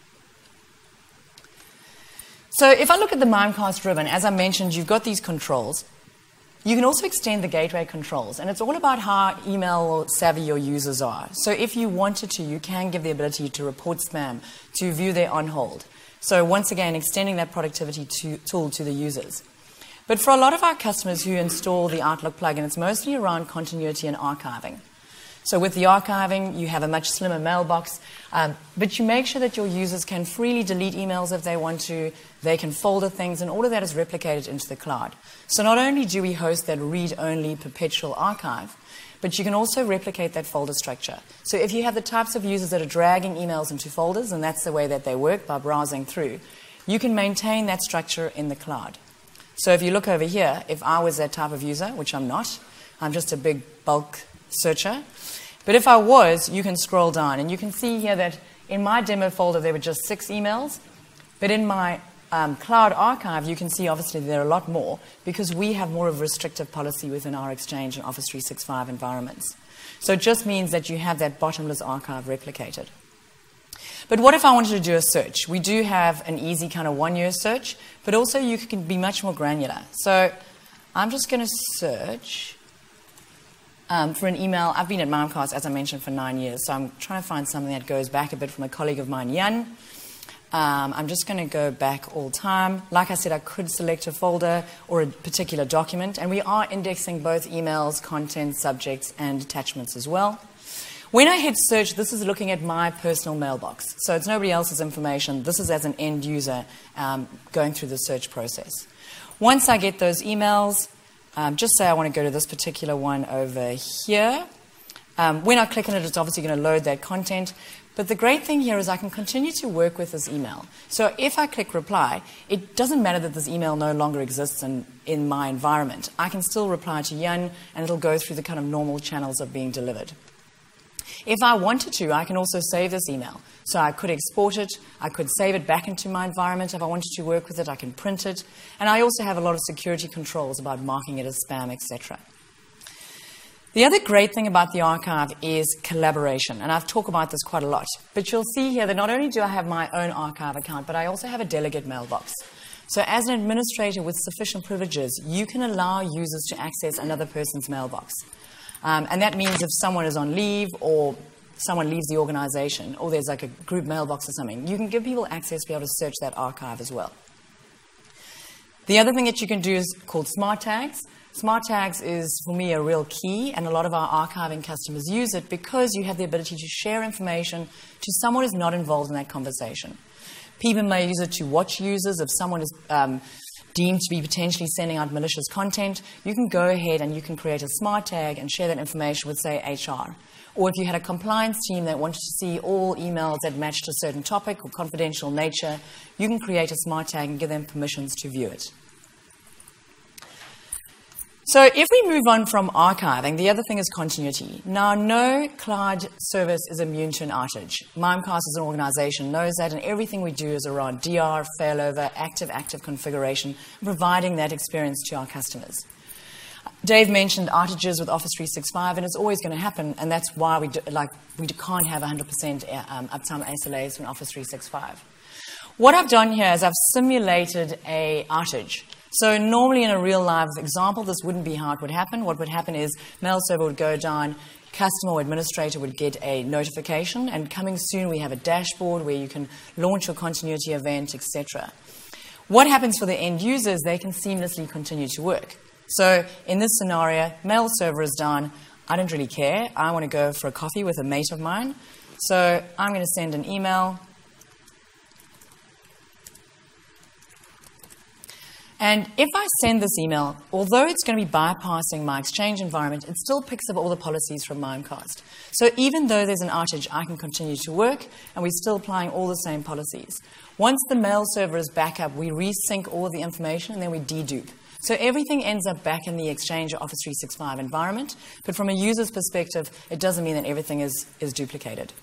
So if I look at the Mimecast ribbon, as I mentioned, you've got these controls. You can also extend the gateway controls, and it's all about how email savvy your users are. So if you wanted to, you can give the ability to report spam, to view their on hold. So once again, extending that productivity to, tool to the users. But for a lot of our customers who install the Outlook plugin, it's mostly around continuity and archiving. So with the archiving, you have a much slimmer mailbox, um, but you make sure that your users can freely delete emails if they want to. They can folder things, and all of that is replicated into the cloud. So not only do we host that read-only perpetual archive, but you can also replicate that folder structure. So if you have the types of users that are dragging emails into folders, and that's the way that they work by browsing through, you can maintain that structure in the cloud. So if you look over here, if I was that type of user, which I'm not, I'm just a big bulk searcher. But if I was, you can scroll down, and you can see here that in my demo folder there were just six emails, but in my um, cloud archive you can see obviously there are a lot more because we have more of a restrictive policy within our Exchange and Office three sixty-five environments. So it just means that you have that bottomless archive replicated. But what if I wanted to do a search? We do have an easy kind of one-year search, but also you can be much more granular. So I'm just going to search um, for an email. I've been at Mimecast, as I mentioned, for nine years, so I'm trying to find something that goes back a bit from a colleague of mine, Jan. Um, I'm just going to go back all time. Like I said, I could select a folder or a particular document, and we are indexing both emails, content, subjects, and attachments as well. When I hit search, this is looking at my personal mailbox. So it's nobody else's information. This is as an end user um, going through the search process. Once I get those emails, um, just say I want to go to this particular one over here. Um, when I click on it, it's obviously going to load that content. But the great thing here is I can continue to work with this email. So if I click reply, it doesn't matter that this email no longer exists in, in my environment. I can still reply to Jan, and it'll go through the kind of normal channels of being delivered. If I wanted to, I can also save this email. So I could export it, I could save it back into my environment. If I wanted to work with it, I can print it. And I also have a lot of security controls about marking it as spam, et cetera. The other great thing about the archive is collaboration, and I've talked about this quite a lot. But you'll see here that not only do I have my own archive account, but I also have a delegate mailbox. So as an administrator with sufficient privileges, you can allow users to access another person's mailbox. Um, and that means if someone is on leave or someone leaves the organization or there's like a group mailbox or something, you can give people access to be able to search that archive as well. The other thing that you can do is called smart tags. Smart tags is, for me, a real key, and a lot of our archiving customers use it because you have the ability to share information to someone who's not involved in that conversation. People may use it to watch users. If someone is um, deemed to be potentially sending out malicious content, you can go ahead and you can create a smart tag and share that information with, say, H R. Or if you had a compliance team that wanted to see all emails that matched a certain topic or confidential nature, you can create a smart tag and give them permissions to view it. So if we move on from archiving, the other thing is continuity. Now, no cloud service is immune to an outage. Mimecast as an organization knows that, and everything we do is around D R, failover, active-active configuration, providing that experience to our customers. Dave mentioned outages with Office three sixty-five, and it's always going to happen, and that's why we, do, like, we can't have one hundred percent um, uptime S L As from Office three sixty-five. What I've done here is I've simulated a outage. So normally in a real live example, this wouldn't be how it would happen. What would happen is mail server would go down, customer or administrator would get a notification, and coming soon we have a dashboard where you can launch your continuity event, et cetera. What happens for the end users? They can seamlessly continue to work. So in this scenario, mail server is down. I don't really care. I want to go for a coffee with a mate of mine. So I'm going to send an email. And if I send this email, although it's going to be bypassing my Exchange environment, it still picks up all the policies from Mimecast. So even though there's an outage, I can continue to work, and we're still applying all the same policies. Once the mail server is back up, we resync all of the information, and then we dedupe. So everything ends up back in the Exchange or Office three sixty-five environment, but from a user's perspective, it doesn't mean that everything is, is duplicated.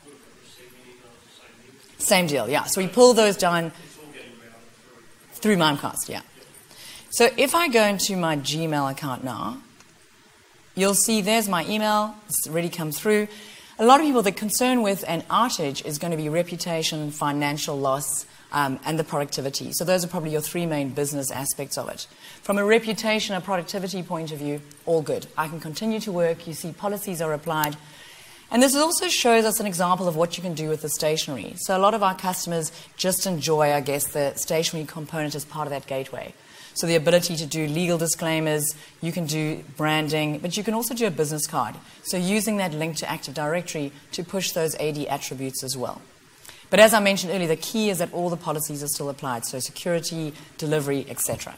Same deal, yeah. So we pull those down through Mimecast, yeah. So if I go into my Gmail account now, you'll see there's my email. It's already come through. A lot of people, the concern with an outage is going to be reputation, financial loss, um, and the productivity. So those are probably your three main business aspects of it. From a reputation and productivity point of view, all good. I can continue to work. You see policies are applied. And this also shows us an example of what you can do with the stationery. So a lot of our customers just enjoy, I guess, the stationery component as part of that gateway. So the ability to do legal disclaimers, you can do branding, but you can also do a business card. So using that link to Active Directory to push those A D attributes as well. But as I mentioned earlier, the key is that all the policies are still applied, so security, delivery, et cetera.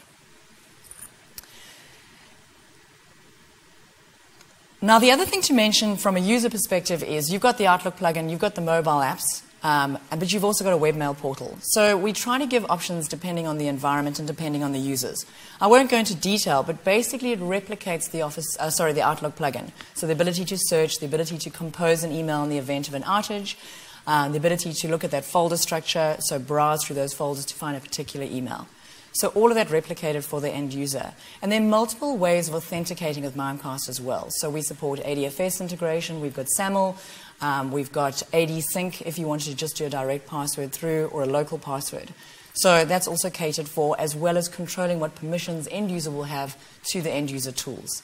Now, the other thing to mention from a user perspective is you've got the Outlook plugin, you've got the mobile apps, um, but you've also got a webmail portal. So we try to give options depending on the environment and depending on the users. I won't go into detail, but basically it replicates the Office, uh, sorry, the Outlook plugin. So the ability to search, the ability to compose an email in the event of an outage, uh, the ability to look at that folder structure, so browse through those folders to find a particular email. So all of that replicated for the end user. And then multiple ways of authenticating with Mimecast as well. So we support A D F S integration, we've got SAML, um, we've got A D Sync if you wanted to just do a direct password through or a local password. So that's also catered for, as well as controlling what permissions end user will have to the end user tools.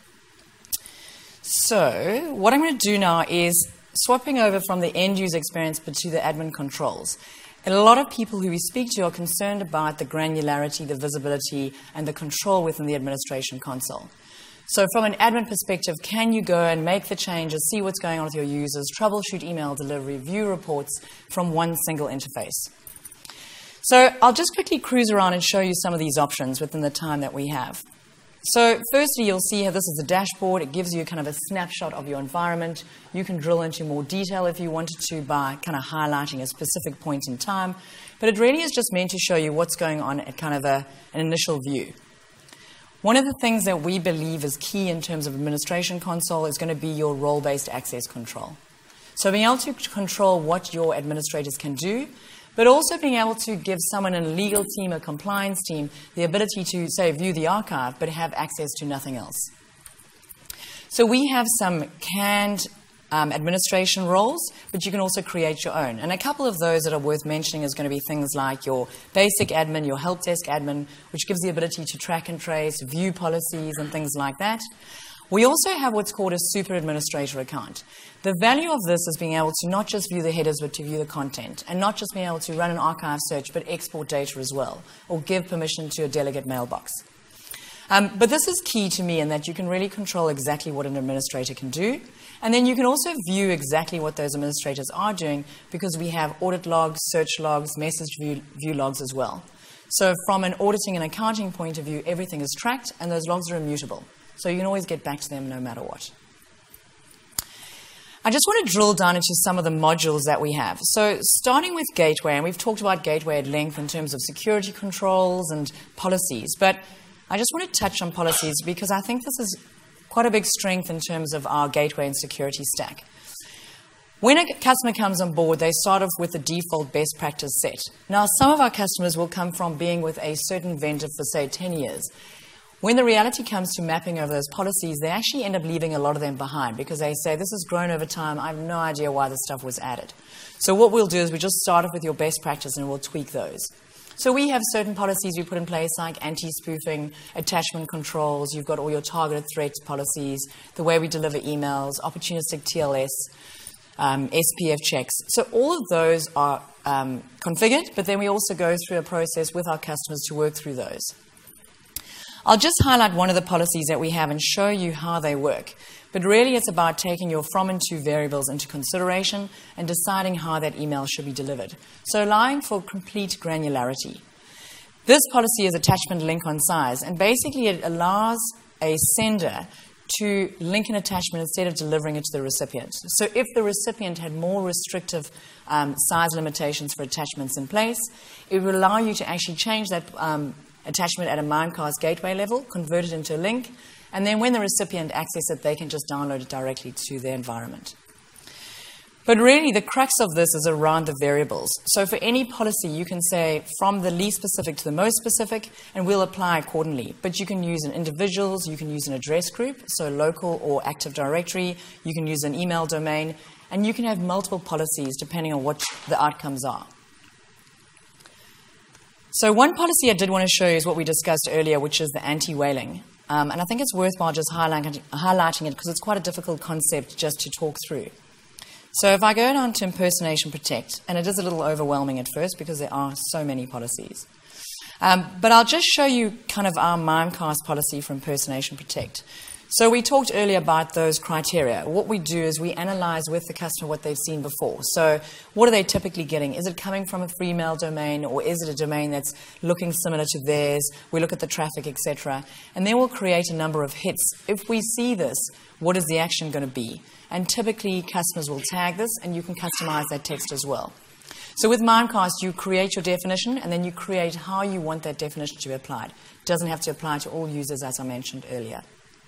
So what I'm going to do now is swapping over from the end user experience but to the admin controls. And a lot of people who we speak to are concerned about the granularity, the visibility, and the control within the administration console. So from an admin perspective, can you go and make the changes, see what's going on with your users, troubleshoot email delivery, view reports from one single interface? So I'll just quickly cruise around and show you some of these options within the time that we have. So firstly, you'll see how this is a dashboard. It gives you kind of a snapshot of your environment. You can drill into more detail if you wanted to by kind of highlighting a specific point in time. But it really is just meant to show you what's going on at kind of a, an initial view. One of the things that we believe is key in terms of administration console is going to be your role-based access control. So being able to control what your administrators can do, but also being able to give someone in a legal team, a compliance team, the ability to, say, view the archive, but have access to nothing else. So we have some canned um, administration roles, but you can also create your own. And a couple of those that are worth mentioning is going to be things like your basic admin, your help desk admin, which gives the ability to track and trace, view policies, and things like that. We also have what's called a super administrator account. The value of this is being able to not just view the headers, but to view the content, and not just being able to run an archive search, but export data as well, or give permission to a delegate mailbox. Um, but this is key to me in that you can really control exactly what an administrator can do, and then you can also view exactly what those administrators are doing because we have audit logs, search logs, message view, view logs as well. So from an auditing and accounting point of view, everything is tracked, and those logs are immutable. So you can always get back to them no matter what. I just want to drill down into some of the modules that we have. So starting with Gateway, and we've talked about Gateway at length in terms of security controls and policies, but I just want to touch on policies because I think this is quite a big strength in terms of our Gateway and security stack. When a customer comes on board, they start off with the default best practice set. Now, some of our customers will come from being with a certain vendor for, say, ten years. When the reality comes to mapping over those policies, they actually end up leaving a lot of them behind because they say, this has grown over time, I have no idea why this stuff was added. So what we'll do is we just start off with your best practice and we'll tweak those. So we have certain policies we put in place like anti-spoofing, attachment controls, you've got all your targeted threats policies, the way we deliver emails, opportunistic T L S, um, S P F checks. So all of those are um, configured, but then we also go through a process with our customers to work through those. I'll just highlight one of the policies that we have and show you how they work. But really it's about taking your from and to variables into consideration and deciding how that email should be delivered. So allowing for complete granularity. This policy is attachment link on size, and basically it allows a sender to link an attachment instead of delivering it to the recipient. So if the recipient had more restrictive um, size limitations for attachments in place, it would allow you to actually change that um, attachment at a Mimecast gateway level, convert it into a link, and then when the recipient accesses it, they can just download it directly to their environment. But really, the crux of this is around the variables. So for any policy, you can say from the least specific to the most specific, and we'll apply accordingly. But you can use an individuals, you can use an address group, so local or Active Directory, you can use an email domain, and you can have multiple policies depending on what the outcomes are. So one policy I did want to show you is what we discussed earlier, which is the anti-whaling. Um, and I think it's worthwhile just highlighting, highlighting it because it's quite a difficult concept just to talk through. So if I go down to Impersonation Protect, and it is a little overwhelming at first because there are so many policies. Um, but I'll just show you kind of our Mimecast policy for Impersonation Protect. So we talked earlier about those criteria. What we do is we analyze with the customer what they've seen before. So what are they typically getting? Is it coming from a free mail domain, or is it a domain that's looking similar to theirs? We look at the traffic, et cetera. And then we'll create a number of hits. If we see this, what is the action going to be? And typically customers will tag this, and you can customize that text as well. So with Mimecast, you create your definition, and then you create how you want that definition to be applied. It doesn't have to apply to all users, as I mentioned earlier.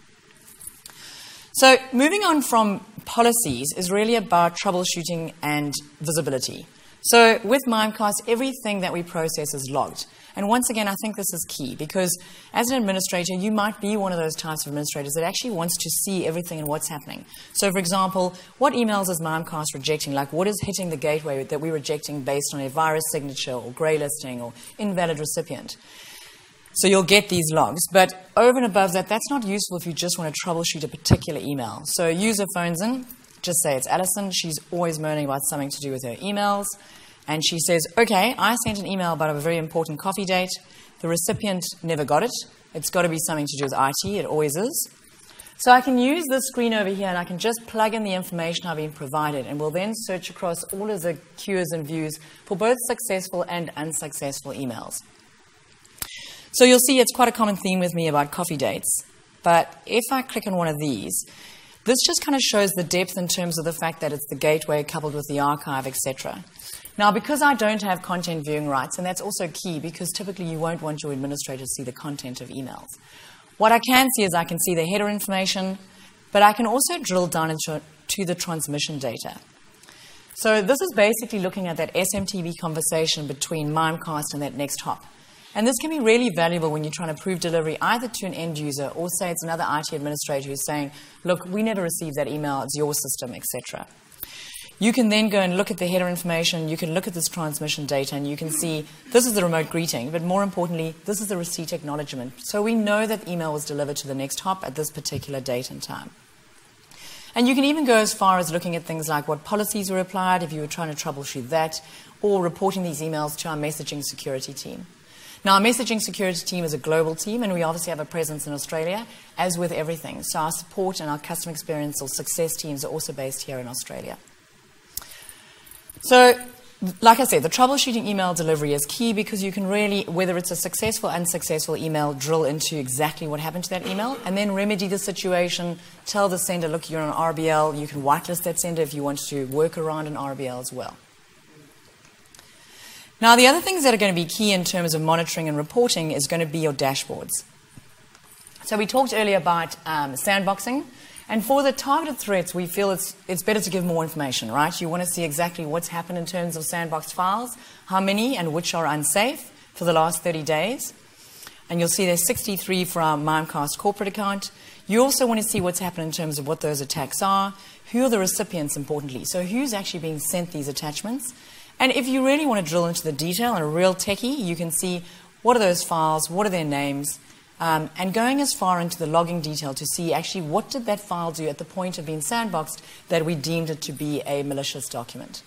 So moving on from policies is really about troubleshooting and visibility. So with Mimecast, everything that we process is logged. And once again, I think this is key because as an administrator, you might be one of those types of administrators that actually wants to see everything and what's happening. So, for example, what emails is Mimecast rejecting? Like, what is hitting the gateway that we're rejecting based on a virus signature or grey listing or invalid recipient? So you'll get these logs. But over and above that, that's not useful if you just want to troubleshoot a particular email. So a user phones in, just say it's Alison. She's always moaning about something to do with her emails. And she says, okay, I sent an email about a very important coffee date. The recipient never got it. It's got to be something to do with I T. It always is. So I can use this screen over here, and I can just plug in the information I've been provided, and we'll then search across all of the queues and views for both successful and unsuccessful emails. So you'll see it's quite a common theme with me about coffee dates. But if I click on one of these, this just kind of shows the depth in terms of the fact that it's the gateway coupled with the archive, et cetera. Now, because I don't have content viewing rights, and that's also key because typically you won't want your administrator to see the content of emails. What I can see is I can see the header information, but I can also drill down into to the transmission data. So this is basically looking at that S M T V conversation between Mimecast and that next hop. And this can be really valuable when you're trying to prove delivery either to an end user or say it's another I T administrator who's saying, look, we never received that email, it's your system, et cetera. You can then go and look at the header information, you can look at this transmission data, and you can see this is the remote greeting, but more importantly, this is the receipt acknowledgement. So we know that email was delivered to the next hop at this particular date and time. And you can even go as far as looking at things like what policies were applied if you were trying to troubleshoot that, or reporting these emails to our messaging security team. Now, our messaging security team is a global team, and we obviously have a presence in Australia, as with everything. So our support and our customer experience or success teams are also based here in Australia. So, like I said, the troubleshooting email delivery is key because you can really, whether it's a successful or unsuccessful email, drill into exactly what happened to that email and then remedy the situation, tell the sender, look, you're on R B L, you can whitelist that sender if you want to work around an R B L as well. Now, the other things that are going to be key in terms of monitoring and reporting is going to be your dashboards. So we talked earlier about um, sandboxing. And for the targeted threats, we feel it's, it's better to give more information, right? You want to see exactly what's happened in terms of sandboxed files, how many and which are unsafe for the last thirty days. And you'll see there's sixty-three for our Mimecast corporate account. You also want to see what's happened in terms of what those attacks are, who are the recipients, importantly. So who's actually being sent these attachments? And if you really want to drill into the detail and a real techie, you can see what are those files, what are their names, um, and going as far into the logging detail to see actually what did that file do at the point of being sandboxed that we deemed it to be a malicious document.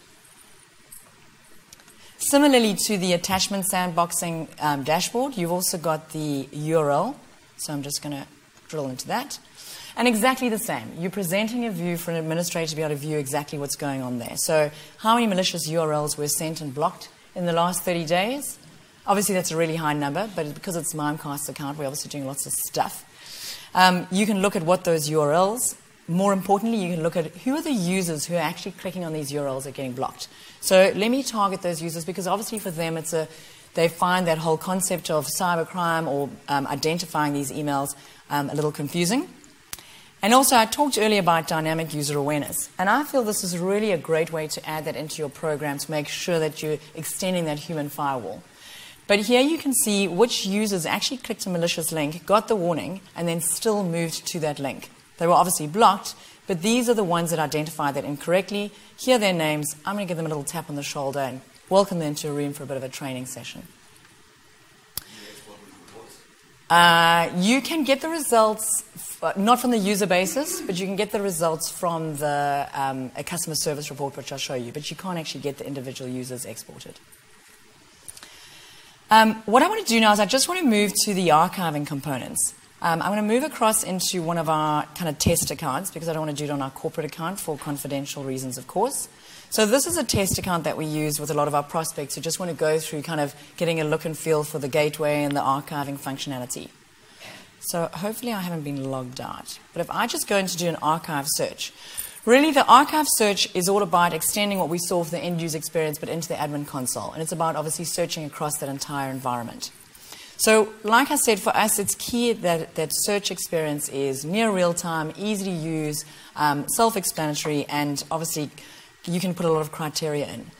Similarly to the attachment sandboxing um, dashboard, you've also got the U R L. So I'm just going to drill into that. And exactly the same. You're presenting a view for an administrator to be able to view exactly what's going on there. So how many malicious U R Ls were sent and blocked in the last thirty days? Obviously, that's a really high number, but because it's Mimecast's account, we're obviously doing lots of stuff. Um, you can look at what those U R Ls. More importantly, you can look at who are the users who are actually clicking on these U R Ls that are getting blocked. So let me target those users because obviously for them, it's a they find that whole concept of cybercrime or um, identifying these emails um, a little confusing. And also, I talked earlier about dynamic user awareness. And I feel this is really a great way to add that into your program to make sure that you're extending that human firewall. But here you can see which users actually clicked a malicious link, got the warning, and then still moved to that link. They were obviously blocked, but these are the ones that identified that incorrectly. Here are their names. I'm going to give them a little tap on the shoulder and welcome them to a room for a bit of a training session. Uh, you can get the results, f- not from the user basis, but you can get the results from the um, a customer service report, which I'll show you, but you can't actually get the individual users exported. Um, what I want to do now is I just want to move to the archiving components. Um, I'm going to move across into one of our kind of test accounts because I don't want to do it on our corporate account for confidential reasons, of course. So this is a test account that we use with a lot of our prospects who just want to go through kind of getting a look and feel for the gateway and the archiving functionality. So hopefully I haven't been logged out. But if I just go in to do an archive search, really the archive search is all about extending what we saw for the end user experience but into the admin console. And it's about obviously searching across that entire environment. So like I said, for us it's key that that search experience is near real time, easy to use, um, self-explanatory, and obviously you can put a lot of criteria in.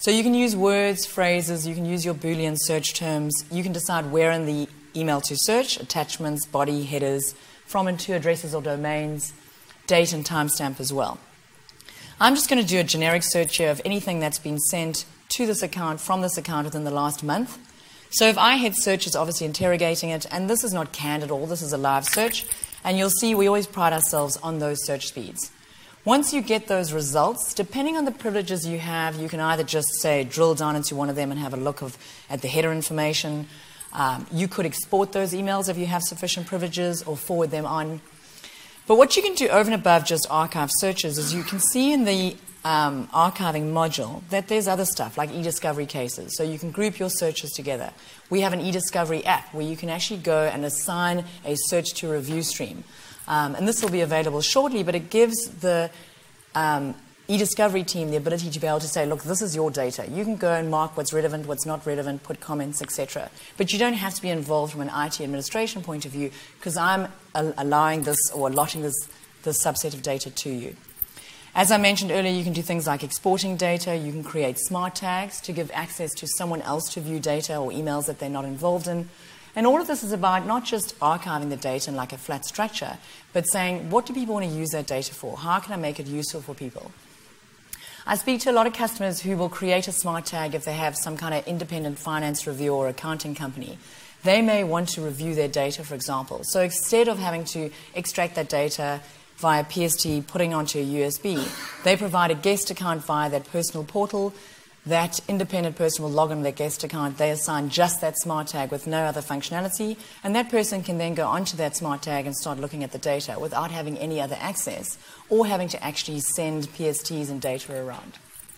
So you can use words, phrases, you can use your Boolean search terms. You can decide where in the email to search, attachments, body, headers, from and to addresses or domains, date and timestamp as well. I'm just going to do a generic search here of anything that's been sent to this account from this account within the last month. So if I hit search, it's obviously interrogating it, and this is not canned at all, this is a live search, and you'll see we always pride ourselves on those search speeds. Once you get those results, depending on the privileges you have, you can either just say drill down into one of them and have a look of, at the header information. Um, you could export those emails if you have sufficient privileges or forward them on. But what you can do over and above just archive searches is you can see in the um, archiving module that there's other stuff like e-discovery cases. So you can group your searches together. We have an e-discovery app where you can actually go and assign a search to review stream. Um, and this will be available shortly, but it gives the um, e-discovery team the ability to be able to say, look, this is your data. You can go and mark what's relevant, what's not relevant, put comments, et cetera. But you don't have to be involved from an I T administration point of view because I'm al- allowing this or allotting this, this subset of data to you. As I mentioned earlier, you can do things like exporting data. You can create smart tags to give access to someone else to view data or emails that they're not involved in. And all of this is about not just archiving the data in like a flat structure, but saying, what do people want to use that data for? How can I make it useful for people? I speak to a lot of customers who will create a smart tag if they have some kind of independent finance review or accounting company. They may want to review their data, for example. So instead of having to extract that data via P S T, putting onto a U S B, they provide a guest account via that personal portal. That independent person will log on to their guest account. They assign just that smart tag with no other functionality, and that person can then go onto that smart tag and start looking at the data without having any other access or having to actually send P S Ts and data around.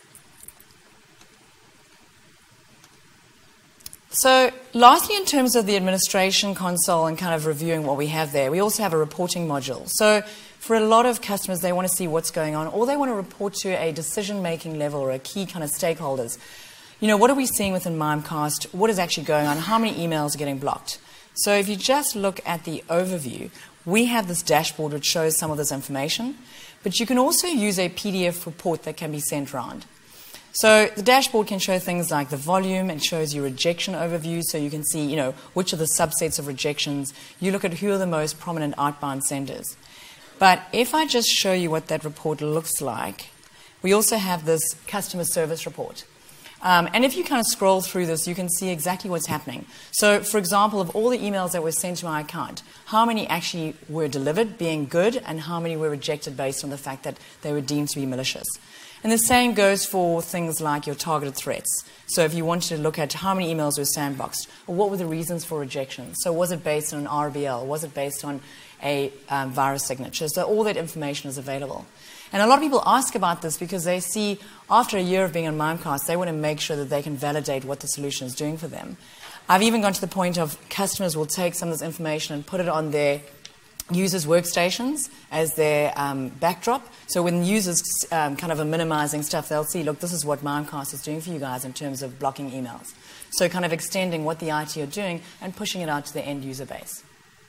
So lastly, in terms of the administration console and kind of reviewing what we have there, we also have a reporting module. So for a lot of customers, they want to see what's going on, or they want to report to a decision-making level or a key kind of stakeholders. You know, what are we seeing within Mimecast? What is actually going on? How many emails are getting blocked? So if you just look at the overview, we have this dashboard which shows some of this information, but you can also use a P D F report that can be sent around. So the dashboard can show things like the volume. It shows you rejection overview, so you can see, you know, which are the subsets of rejections. You look at who are the most prominent outbound senders. But if I just show you what that report looks like, we also have this customer service report. Um, and if you kind of scroll through this, you can see exactly what's happening. So, for example, of all the emails that were sent to my account, how many actually were delivered being good and how many were rejected based on the fact that they were deemed to be malicious. And the same goes for things like your targeted threats. So if you wanted to look at how many emails were sandboxed, or what were the reasons for rejection? So was it based on an R B L? Was it based on a um, virus signature? So all that information is available. And a lot of people ask about this because they see, after a year of being on Mimecast, they want to make sure that they can validate what the solution is doing for them. I've even gone to the point of customers will take some of this information and put it on their users' workstations as their um, backdrop. So when users um, kind of are minimizing stuff, they'll see, look, this is what Mimecast is doing for you guys in terms of blocking emails. So kind of extending what the I T are doing and pushing it out to the end user base.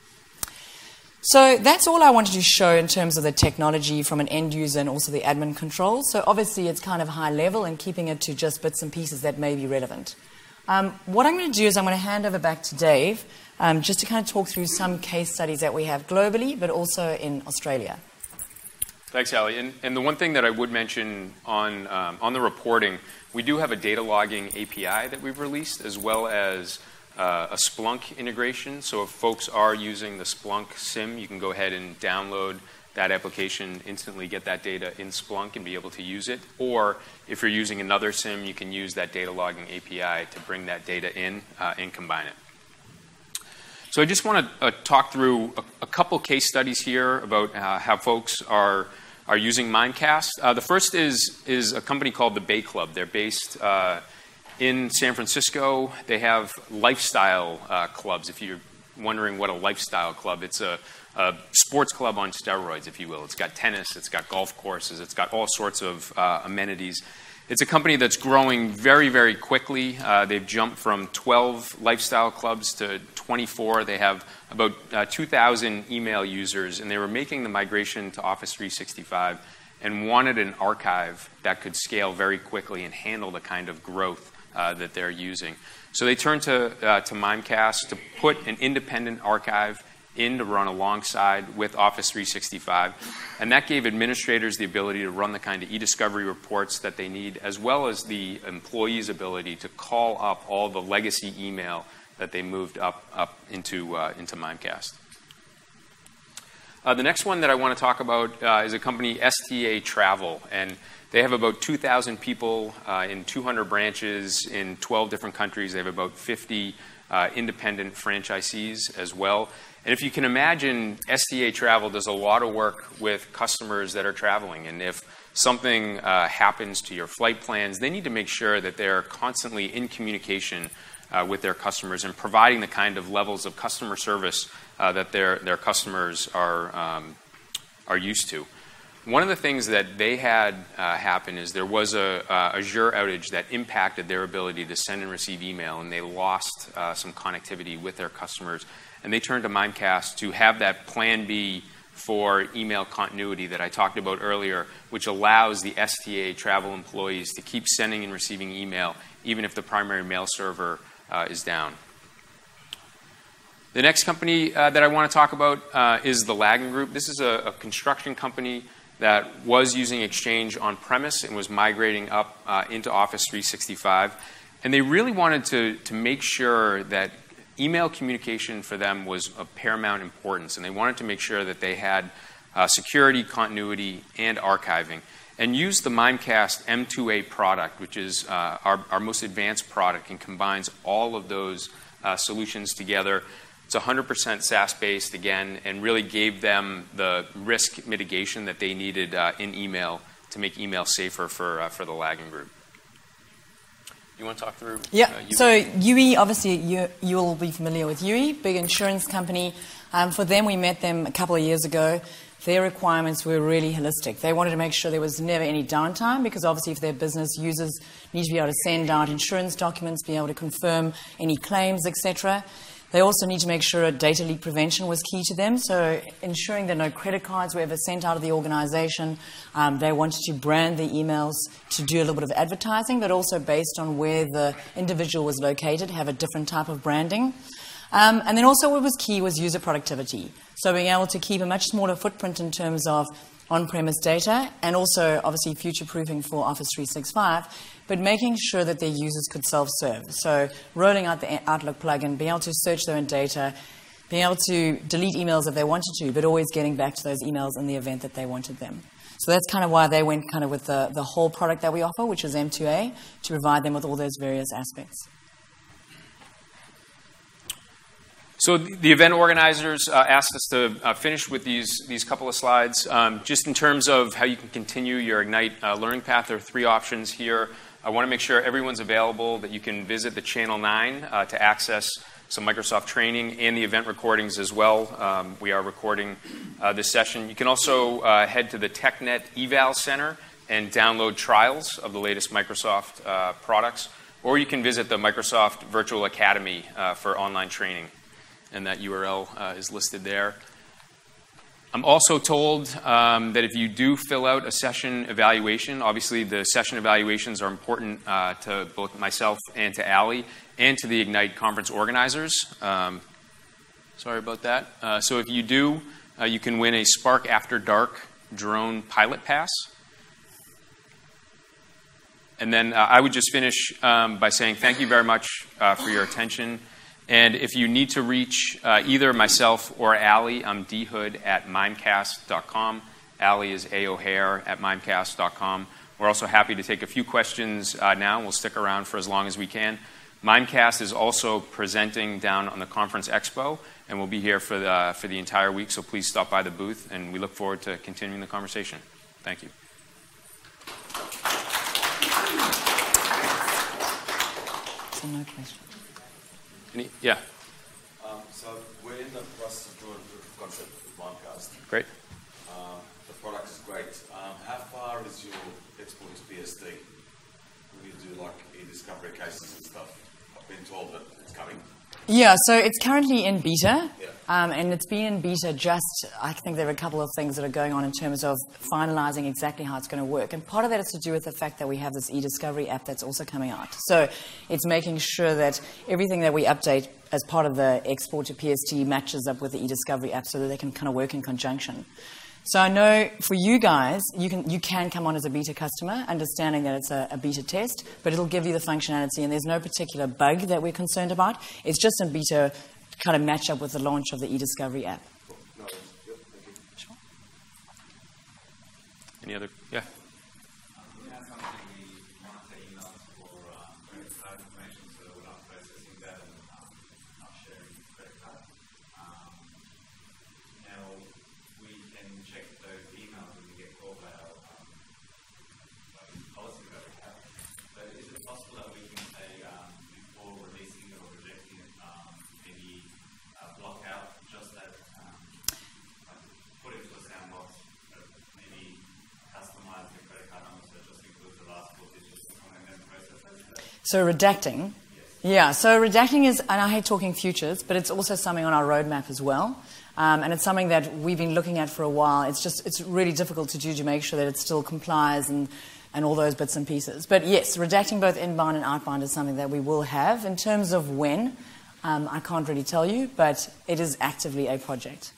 So that's all I wanted to show in terms of the technology from an end user and also the admin control. So obviously it's kind of high level and keeping it to just bits and pieces that may be relevant. Um, what I'm going to do is I'm going to hand over back to Dave um, just to kind of talk through some case studies that we have globally, but also in Australia. Thanks, Ali. And, and the one thing that I would mention on, um, on the reporting, we do have a data logging A P I that we've released, as well as uh, a Splunk integration. So if folks are using the Splunk SIM, you can go ahead and download that application, instantly get that data in Splunk and be able to use it. Or if you're using another SIM, you can use that data logging A P I to bring that data in uh, and combine it. So I just want to uh, talk through a, a couple case studies here about uh, how folks are are using Mimecast. Uh, the first is is a company called the Bay Club. They're based uh, in San Francisco. They have lifestyle uh, clubs. If you're wondering what a lifestyle club, it's a, a sports club on steroids, if you will. It's got tennis, it's got golf courses, it's got all sorts of uh, amenities. It's a company that's growing very, very quickly. Uh, they've jumped from twelve lifestyle clubs to twenty-four. They have about uh, two thousand email users, and they were making the migration to Office three sixty-five and wanted an archive that could scale very quickly and handle the kind of growth uh, that they're using. So they turned to, uh, to Mimecast to put an independent archive in to run alongside with Office three sixty-five. And that gave administrators the ability to run the kind of e-discovery reports that they need, as well as the employees' ability to call up all the legacy email that they moved up, up into, uh, into Mimecast. Uh, the next one that I want to talk about uh, is a company, S T A Travel. And they have about two thousand people uh, in two hundred branches in twelve different countries. They have about fifty uh, independent franchisees as well. And if you can imagine, S T A Travel does a lot of work with customers that are traveling. And if something uh, happens to your flight plans, they need to make sure that they're constantly in communication uh, with their customers and providing the kind of levels of customer service uh, that their, their customers are, um, are used to. One of the things that they had uh, happen is there was a uh, Azure outage that impacted their ability to send and receive email, and they lost uh, some connectivity with their customers. And they turned to Mimecast to have that plan B for email continuity that I talked about earlier, which allows the S T A Travel employees to keep sending and receiving email even if the primary mail server uh, is down. The next company uh, that I want to talk about uh, is the Lagan Group. This is a, a construction company that was using Exchange on-premise and was migrating up uh, into Office three sixty-five. And they really wanted to, to make sure that email communication for them was of paramount importance, and they wanted to make sure that they had uh, security, continuity, and archiving, and used the Mimecast M two A product, which is uh, our, our most advanced product and combines all of those uh, solutions together. It's one hundred percent SaaS-based, again, and really gave them the risk mitigation that they needed uh, in email to make email safer for, uh, for the Lagan Group. You want to talk through? Yeah. Uh, so U E, obviously, you, you'll be familiar with U E, big insurance company. Um, for them, we met them a couple of years ago. Their requirements were really holistic. They wanted to make sure there was never any downtime, because obviously if their business users need to be able to send out insurance documents, be able to confirm any claims, et cetera. They also need to make sure data leak prevention was key to them, so ensuring that no credit cards were ever sent out of the organization. Um, they wanted to brand the emails to do a little bit of advertising, but also based on where the individual was located, have a different type of branding. Um, and then also what was key was user productivity. So being able to keep a much smaller footprint in terms of on-premise data, and also obviously future-proofing for Office three sixty-five, but making sure that their users could self-serve. So rolling out the Outlook plugin, being able to search their own data, being able to delete emails if they wanted to, but always getting back to those emails in the event that they wanted them. So that's kind of why they went kind of with the, the whole product that we offer, which is M two A, to provide them with all those various aspects. So the event organizers uh, asked us to uh, finish with these, these couple of slides. Um, just in terms of how you can continue your Ignite uh, learning path, there are three options here. I want to make sure everyone's available, that you can visit the Channel nine uh, to access some Microsoft training and the event recordings as well. Um, we are recording uh, this session. You can also uh, head to the TechNet Eval Center and download trials of the latest Microsoft uh, products, or you can visit the Microsoft Virtual Academy uh, for online training. And that U R L uh, is listed there. I'm also told um, that if you do fill out a session evaluation, obviously the session evaluations are important uh, to both myself and to Allie and to the Ignite conference organizers. Um, sorry about that. Uh, so if you do, uh, you can win a Spark After Dark drone pilot pass. And then uh, I would just finish um, by saying thank you very much uh, for your attention. And if you need to reach uh, either myself or Allie, I'm dhood at mimecast dot com. Allie is A O'Hare at mimecast dot com. We're also happy to take a few questions uh, now. We'll stick around for as long as we can. Mimecast is also presenting down on the Conference Expo, and we'll be here for the, for the entire week, so please stop by the booth, and we look forward to continuing the conversation. Thank you. So no question. Any, yeah. Um, so we're in the process of doing proof of concept with Mimecast. Great. Um, the product is great. Um, how far is your export to B S D? We need to do like e-discovery cases and stuff. I've been told that it's coming. Yeah, so it's currently in beta, Yeah. um, and it's been in beta just, I think there are a couple of things that are going on in terms of finalizing exactly how it's going to work. And part of that is to do with the fact that we have this e-discovery app that's also coming out. So it's making sure that everything that we update as part of the export to P S T matches up with the e-discovery app so that they can kind of work in conjunction. So I know for you guys, you can you can come on as a beta customer, understanding that it's a, a beta test, but it'll give you the functionality, and there's no particular bug that we're concerned about. It's just in beta to kind of match up with the launch of the e-discovery app. Cool. No, yep, thank you. Sure. Any other? Yeah. We have something we monitor emails for um, credit card information, so we're not processing that and um, not sharing credit card. Um, now, we can check those emails when we get called by our um, policy that we have. So is it possible that we can say, um, before releasing it or rejecting it, um, maybe uh, block out just that, um, like put it into a sandbox, but maybe customize the credit card number so it just includes the last four digits and then process it? So redacting. Yeah, so redacting is, and I hate talking futures, but it's also something on our roadmap as well. Um, and it's something that we've been looking at for a while. It's just, it's really difficult to do to make sure that it still complies and, and all those bits and pieces. But yes, redacting both inbound and outbound is something that we will have. In terms of when, um, I can't really tell you, but it is actively a project.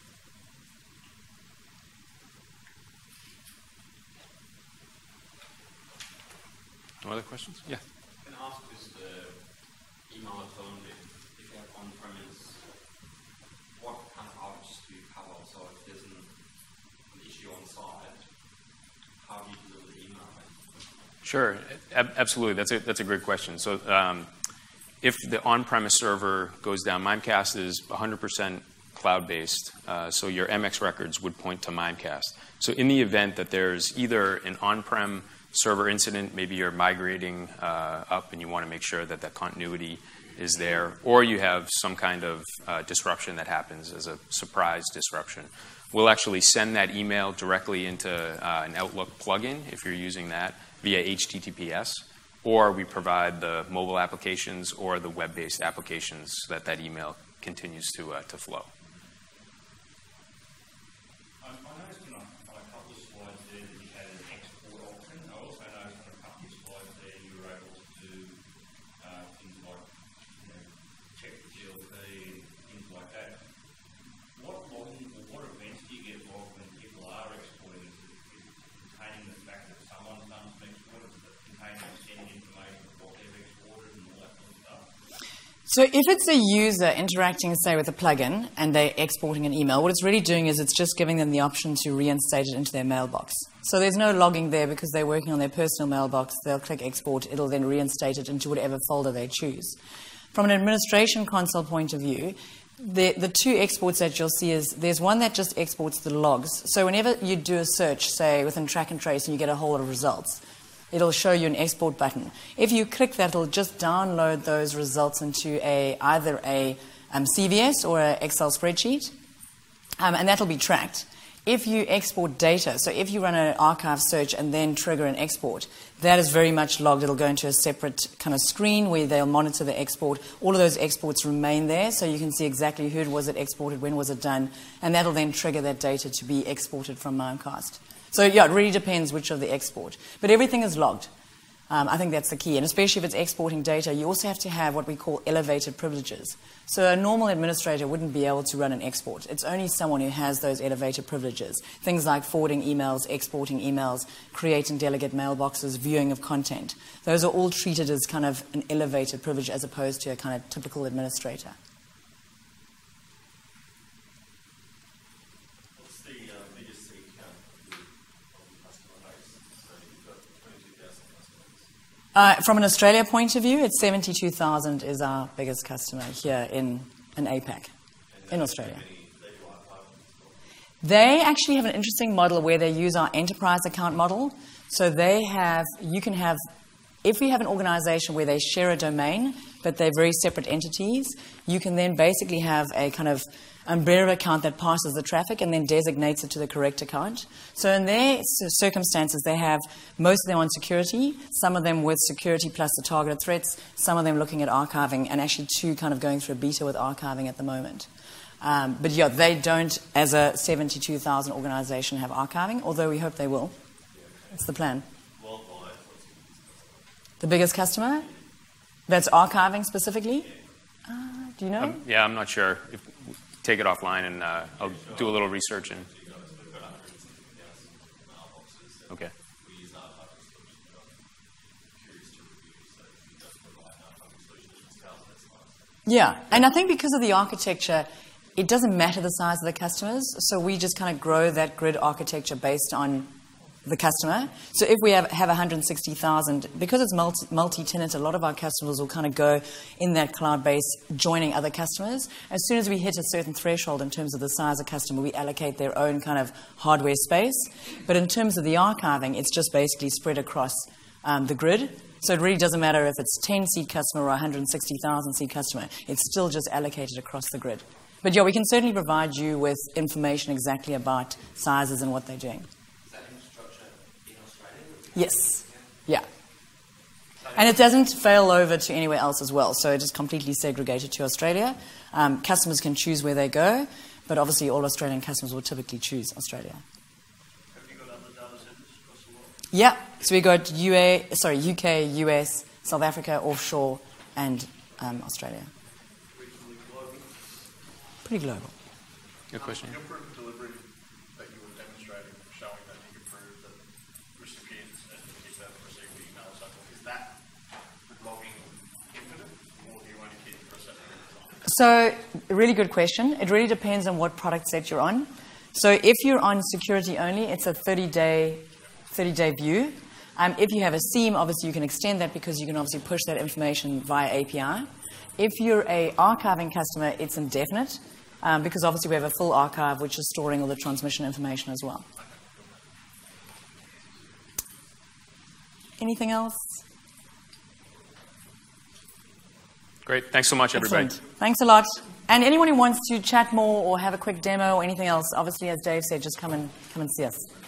No other questions? Yeah. Can I ask just the email autonomy, if you have on-premise, what kind of outage do you cover? So if there's an, an issue on site, how do you deliver the email? Sure, Ab- absolutely. That's a that's a great question. So, um, if the on-premise server goes down, Mimecast is one hundred percent cloud-based. Uh, so your M X records would point to Mimecast. So, in the event that there's either an on-prem server incident, maybe you're migrating uh, up and you want to make sure that that continuity is there, or you have some kind of uh, disruption that happens as a surprise disruption. We'll actually send that email directly into uh, an Outlook plugin if you're using that via H T T P S, or we provide the mobile applications or the web-based applications so that that email continues to, uh, to flow. I noticed on a couple of slides there that you had an export option. I also noticed on a couple of slides there you were able to do uh, things like, you know, check the G L P and things like that. What logging or what events do you get logged when people are exporting? Is it, is it containing the fact that someone's done some export? Is it containing sending information of what they've exported and all that sort of stuff? So if it's a user interacting, say, with a plugin and they're exporting an email, what it's really doing is it's just giving them the option to reinstate it into their mailbox. So there's no logging there because they're working on their personal mailbox. They'll click export. It'll then reinstate it into whatever folder they choose. From an administration console point of view, the, the two exports that you'll see is there's one that just exports the logs. So whenever you do a search, say, within track and trace and you get a whole lot of results, it'll show you an export button. If you click that, it'll just download those results into a either a um, C V S or an Excel spreadsheet, um, and that'll be tracked. If you export data, so if you run an archive search and then trigger an export, that is very much logged. It'll go into a separate kind of screen where they'll monitor the export. All of those exports remain there, so you can see exactly who was it exported, when was it done, and that'll then trigger that data to be exported from Mimecast. So yeah, it really depends which of the export. But everything is logged. Um, I think that's the key. And especially if it's exporting data, you also have to have what we call elevated privileges. So a normal administrator wouldn't be able to run an export. It's only someone who has those elevated privileges. Things like forwarding emails, exporting emails, creating delegate mailboxes, viewing of content. Those are all treated as kind of an elevated privilege as opposed to a kind of typical administrator. What's the uh, biggest seat count of the customer base? So you've got twenty-two thousand customers. Uh, from an Australia point of view, it's seventy-two thousand is our biggest customer here in, in A PAC, in Australia. They actually have an interesting model where they use our enterprise account model. So they have, you can have If we have an organization where they share a domain, but they're very separate entities, you can then basically have a kind of umbrella account that passes the traffic and then designates it to the correct account. So in their circumstances, they have most of them on security, some of them with security plus the targeted threats, some of them looking at archiving, and actually two kind of going through a beta with archiving at the moment. Um, but yeah, they don't, as a seventy-two thousand organization, have archiving, although we hope they will. That's the plan. The biggest customer? That's archiving specifically? Uh, do you know? Um, yeah, I'm not sure. If, take it offline and uh, I'll do a little research. And okay. Yeah, and I think because of the architecture, it doesn't matter the size of the customers, so we just kind of grow that grid architecture based on the customer. So if we have, have one hundred sixty thousand, because it's multi, multi-tenant, a lot of our customers will kind of go in that cloud base, joining other customers. As soon as we hit a certain threshold in terms of the size of customer, we allocate their own kind of hardware space. But in terms of the archiving, it's just basically spread across um, the grid. So it really doesn't matter if it's ten-seat customer or one hundred sixty thousand seat customer. It's still just allocated across the grid. But yeah, we can certainly provide you with information exactly about sizes and what they're doing. Yes. Yeah. And it doesn't fail over to anywhere else as well. So it is completely segregated to Australia. Um, customers can choose where they go, but obviously all Australian customers will typically choose Australia. Have you got other data centers across the world? Yeah. So we got U A, sorry, U K, U S, South Africa, offshore, and um, Australia. Regionally global? Pretty global. Good question. Your proof of delivery that you were demonstrating, showing that you could prove that recipients and particularly receive the email cycle, is that logging infinite, or do you only keep it for a certain amount of time? So, a really good question. It really depends on what product set you're on. So, if you're on security only, it's a thirty-day thirty-day view. Um, if you have a SIEM, obviously you can extend that because you can obviously push that information via A P I. If you're a archiving customer, it's indefinite um, because obviously we have a full archive which is storing all the transmission information as well. Anything else? Great. Thanks so much, everybody. Excellent. Thanks a lot. And anyone who wants to chat more or have a quick demo or anything else, obviously, as Dave said, just come and come and see us.